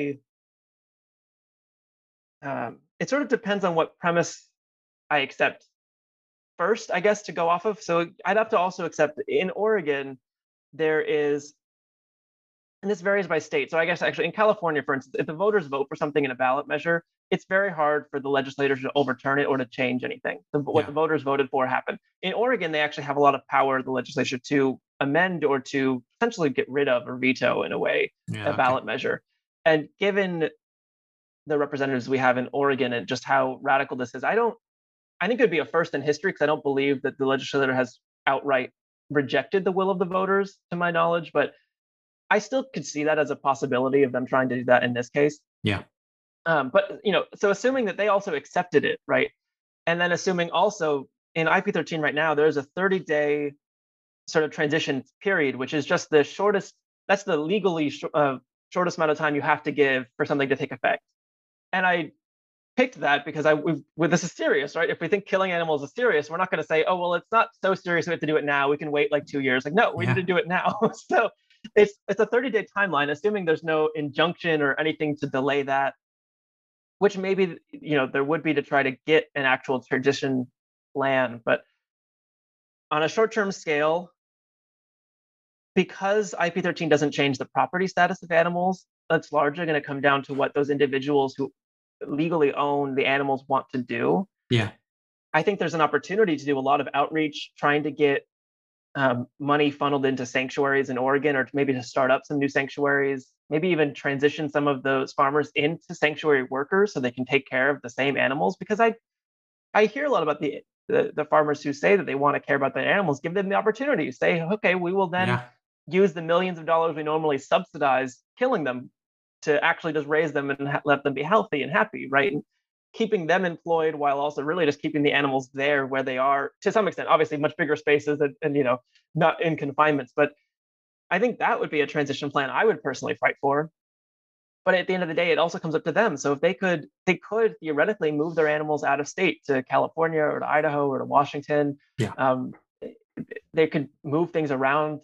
Speaker 2: it sort of depends on what premise I accept first, I guess, to go off of. So I'd have to also accept in Oregon, there is, and this varies by state. So I guess actually in California, for instance, if the voters vote for something in a ballot measure, it's very hard for the legislators to overturn it or to change anything. What the voters voted for happened. In Oregon, they actually have a lot of power, the legislature, to amend or to essentially get rid of or veto, in a way, a ballot measure. And given the representatives we have in Oregon and just how radical this is, I think it would be a first in history, because I don't believe that the legislature has outright rejected the will of the voters, to my knowledge. But I still could see that as a possibility of them trying to do that in this case.
Speaker 1: Yeah.
Speaker 2: But so assuming that they also accepted it, right, and then assuming also in IP13 right now there's a 30-day sort of transition period, which is just the shortest. That's the legally shortest amount of time you have to give for something to take effect. And I picked that because this is serious, right? If we think killing animals is serious, we're not going to say, oh, well, it's not so serious, we have to do it now. We can wait like 2 years. Like, no, we need to do it now. So it's a 30-day timeline, assuming there's no injunction or anything to delay that, which maybe, there would be to try to get an actual transition plan. But on a short-term scale, because IP13 doesn't change the property status of animals, that's largely going to come down to what those individuals who legally own the animals want to do.
Speaker 1: Yeah.
Speaker 2: I think there's an opportunity to do a lot of outreach, trying to get money funneled into sanctuaries in Oregon, or maybe to start up some new sanctuaries, maybe even transition some of those farmers into sanctuary workers so they can take care of the same animals. Because I hear a lot about the farmers who say that they want to care about the animals. Give them the opportunity. Say, okay, we will then use the millions of dollars we normally subsidize killing them to actually just raise them and let them be healthy and happy, right? And keeping them employed while also really just keeping the animals there where they are, to some extent, obviously much bigger spaces and not in confinements. But I think that would be a transition plan I would personally fight for. But at the end of the day, it also comes up to them. So if they could theoretically move their animals out of state to California or to Idaho or to Washington. They could move things around.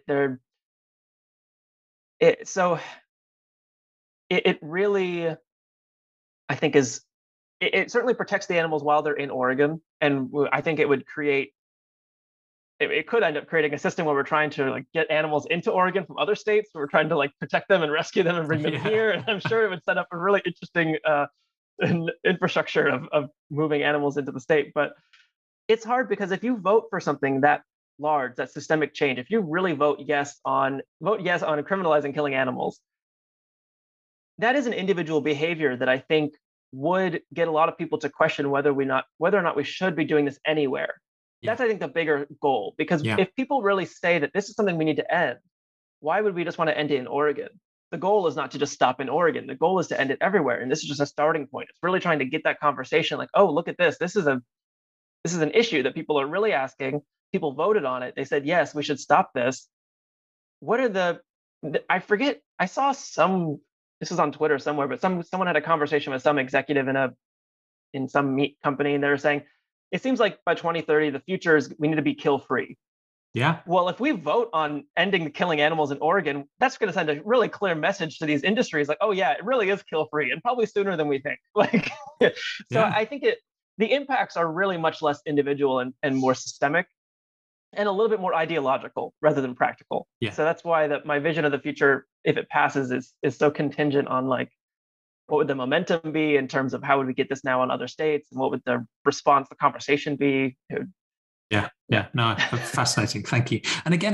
Speaker 2: It really, I think, it certainly protects the animals while they're in Oregon, and I think it would create. It could end up creating a system where we're trying to get animals into Oregon from other states. We're trying to protect them and rescue them and bring them here, and I'm sure it would set up a really interesting infrastructure of moving animals into the state. But it's hard because if you vote for something that large, that systemic change, if you really vote yes on criminalizing killing animals, that is an individual behavior that I think would get a lot of people to question whether or not we should be doing this anywhere. That's, I think, the bigger goal. Because if people really say that this is something we need to end, why would we just want to end it in Oregon? The goal is not to just stop in Oregon. The goal is to end it everywhere. And this is just a starting point. It's really trying to get that conversation like, oh, look at this. This is an issue that people are really asking. People voted on it. They said, yes, we should stop this. What are I forget, I saw this was on Twitter somewhere, but someone had a conversation with some executive in some meat company, and they were saying, it seems like by 2030, the future is we need to be kill free.
Speaker 1: Yeah.
Speaker 2: Well, if we vote on ending the killing animals in Oregon, that's going to send a really clear message to these industries, like, oh yeah, it really is kill free, and probably sooner than we think. Like, so
Speaker 1: Yeah.
Speaker 2: I think the impacts are really much less individual and more systemic, and a little bit more ideological rather than practical.
Speaker 1: Yeah.
Speaker 2: So that's why my vision of the future, if it passes, is so contingent on like what would the momentum be in terms of how would we get this now in other states, and what would the response, the conversation be?
Speaker 1: Yeah, yeah, no, fascinating. Thank you. And again,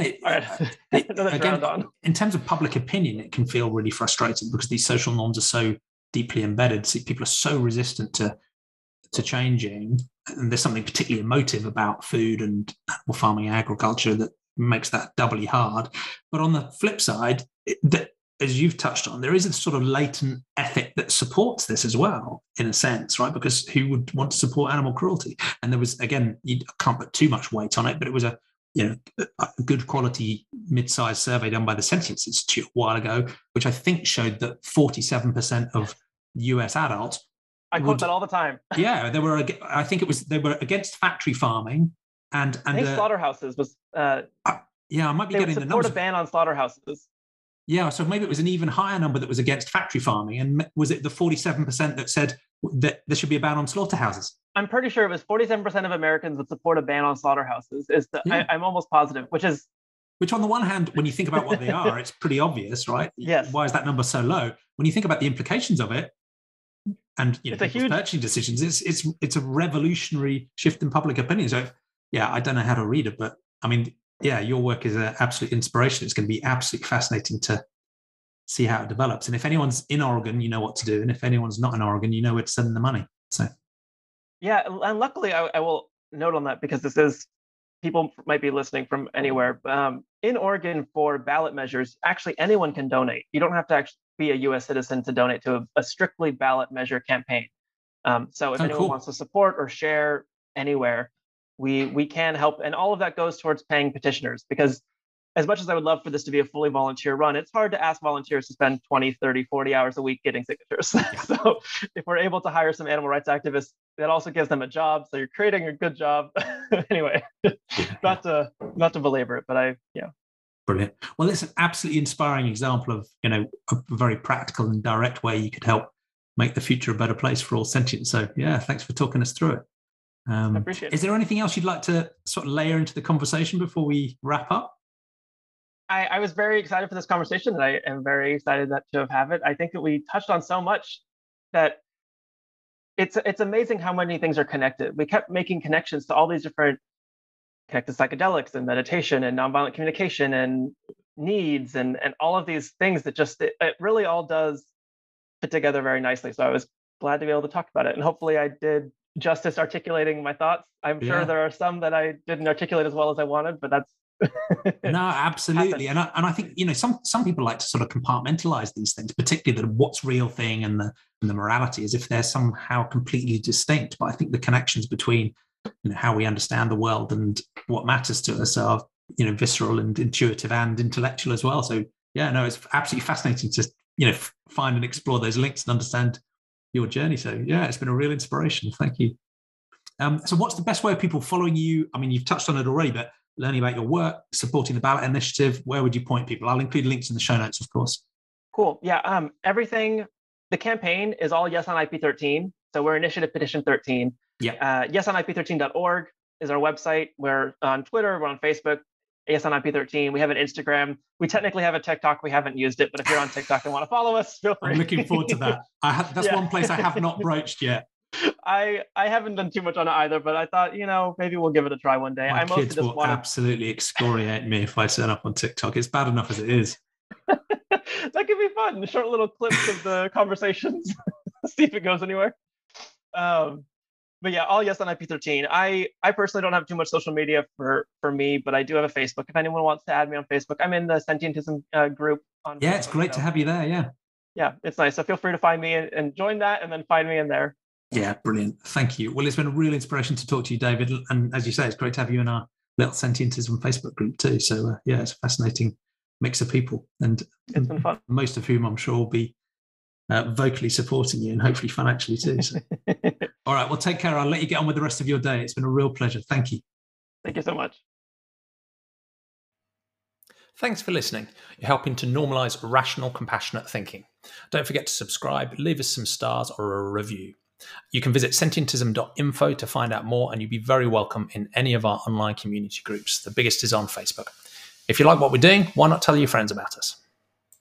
Speaker 2: Again,
Speaker 1: in terms of public opinion, it can feel really frustrating because these social norms are so deeply embedded. So people are so resistant to changing, and there's something particularly emotive about food and animal farming and agriculture that makes that doubly hard. But on the flip side, as you've touched on, there is a sort of latent ethic that supports this as well, in a sense, right? Because who would want to support animal cruelty? And there was, again, you can't put too much weight on it, but it was a good quality mid-sized survey done by the Sentience Institute a while ago, which I think showed that 47% of US adults.
Speaker 2: I quote that all the time.
Speaker 1: Yeah, they were against factory farming and
Speaker 2: I think slaughterhouses was.
Speaker 1: Yeah, I might be getting the numbers.
Speaker 2: Support a ban on slaughterhouses.
Speaker 1: Yeah, so maybe it was an even higher number that was against factory farming. And was it the 47% that said that there should be a ban on slaughterhouses?
Speaker 2: I'm pretty sure it was 47% of Americans that support a ban on slaughterhouses. I'm almost positive, which
Speaker 1: on the one hand, when you think about what they are, it's pretty obvious, right?
Speaker 2: Yes.
Speaker 1: Why is that number so low? When you think about the implications of it, and people's purchasing decisions, it's a revolutionary shift in public opinion. So yeah, I don't know how to read it, but I mean, yeah, your work is an absolute inspiration. It's going to be absolutely fascinating to see how it develops. And if anyone's in Oregon, you know what to do. And if anyone's not in Oregon, you know where to send the money. So
Speaker 2: yeah, and luckily I will note on that, because people might be listening from anywhere. In Oregon, for ballot measures, actually anyone can donate. You don't have to actually be a U.S. citizen to donate to a strictly ballot measure campaign. So if anyone wants to support or share anywhere, we can help. And all of that goes towards paying petitioners, because as much as I would love for this to be a fully volunteer run, it's hard to ask volunteers to spend 20, 30, 40 hours a week getting signatures. Yeah. So if we're able to hire some animal rights activists, that also gives them a job. So you're creating a good job. Anyway, not to belabor it, but
Speaker 1: Brilliant. Well, it's an absolutely inspiring example of, a very practical and direct way you could help make the future a better place for all sentients. So yeah, thanks for talking us through it.
Speaker 2: I appreciate it.
Speaker 1: Is there anything else you'd like to sort of layer into the conversation before we wrap up?
Speaker 2: I was very excited for this conversation, and I am very excited to have it. I think that we touched on so much that it's amazing how many things are connected. We kept making connections to all these different connected psychedelics and meditation and nonviolent communication and needs and all of these things that it really all does fit together very nicely. So I was glad to be able to talk about it, and hopefully I did justice articulating my thoughts. I'm sure there are some that I didn't articulate as well as I wanted, but that's
Speaker 1: no, absolutely. And I think, some people like to sort of compartmentalize these things, particularly the what's real thing and the morality, as if they're somehow completely distinct. But I think the connections between how we understand the world and what matters to us are visceral and intuitive and intellectual as well. So yeah, no, it's absolutely fascinating to find and explore those links and understand your journey. So yeah, it's been a real inspiration. Thank you. So what's the best way of people following you? I mean, you've touched on it already, but learning about your work, supporting the ballot initiative, where would you point people? I'll include links in the show notes, of course.
Speaker 2: Cool. Yeah. Everything, the campaign is all Yes on IP13. So we're Initiative Petition 13.
Speaker 1: Yeah.
Speaker 2: YesOnIP13.org is our website. We're on Twitter. We're on Facebook. Yes on IP13. We have an Instagram. We technically have a TikTok. We haven't used it, but if you're on TikTok and want to follow us, feel free.
Speaker 1: I'm looking forward to that. That's one place I have not broached yet.
Speaker 2: I haven't done too much on it either, but I thought, maybe we'll give it a try one day.
Speaker 1: My kids will absolutely excoriate me if I turn up on TikTok. It's bad enough as it is.
Speaker 2: That could be fun. Short little clips of the conversations. See if it goes anywhere. But yeah, all Yes on IP13. I personally don't have too much social media for me, but I do have a Facebook. If anyone wants to add me on Facebook, I'm in the Sentientism group on Facebook.
Speaker 1: It's great to have you there. Yeah.
Speaker 2: Yeah, it's nice. So feel free to find me and join that, and then find me in there.
Speaker 1: Yeah, brilliant. Thank you. Well, it's been a real inspiration to talk to you, David. And as you say, it's great to have you in our little Sentientism Facebook group too. So yeah, it's a fascinating mix of people, and
Speaker 2: it's been fun.
Speaker 1: Most of whom I'm sure will be vocally supporting you and hopefully financially too. So. All right, well, take care. I'll let you get on with the rest of your day. It's been a real pleasure. Thank you.
Speaker 2: Thank you so much.
Speaker 1: Thanks for listening. You're helping to normalize rational, compassionate thinking. Don't forget to subscribe, leave us some stars or a review. You can visit sentientism.info to find out more, and you'd be very welcome in any of our online community groups. The biggest is on Facebook. If you like what we're doing, why not tell your friends about us?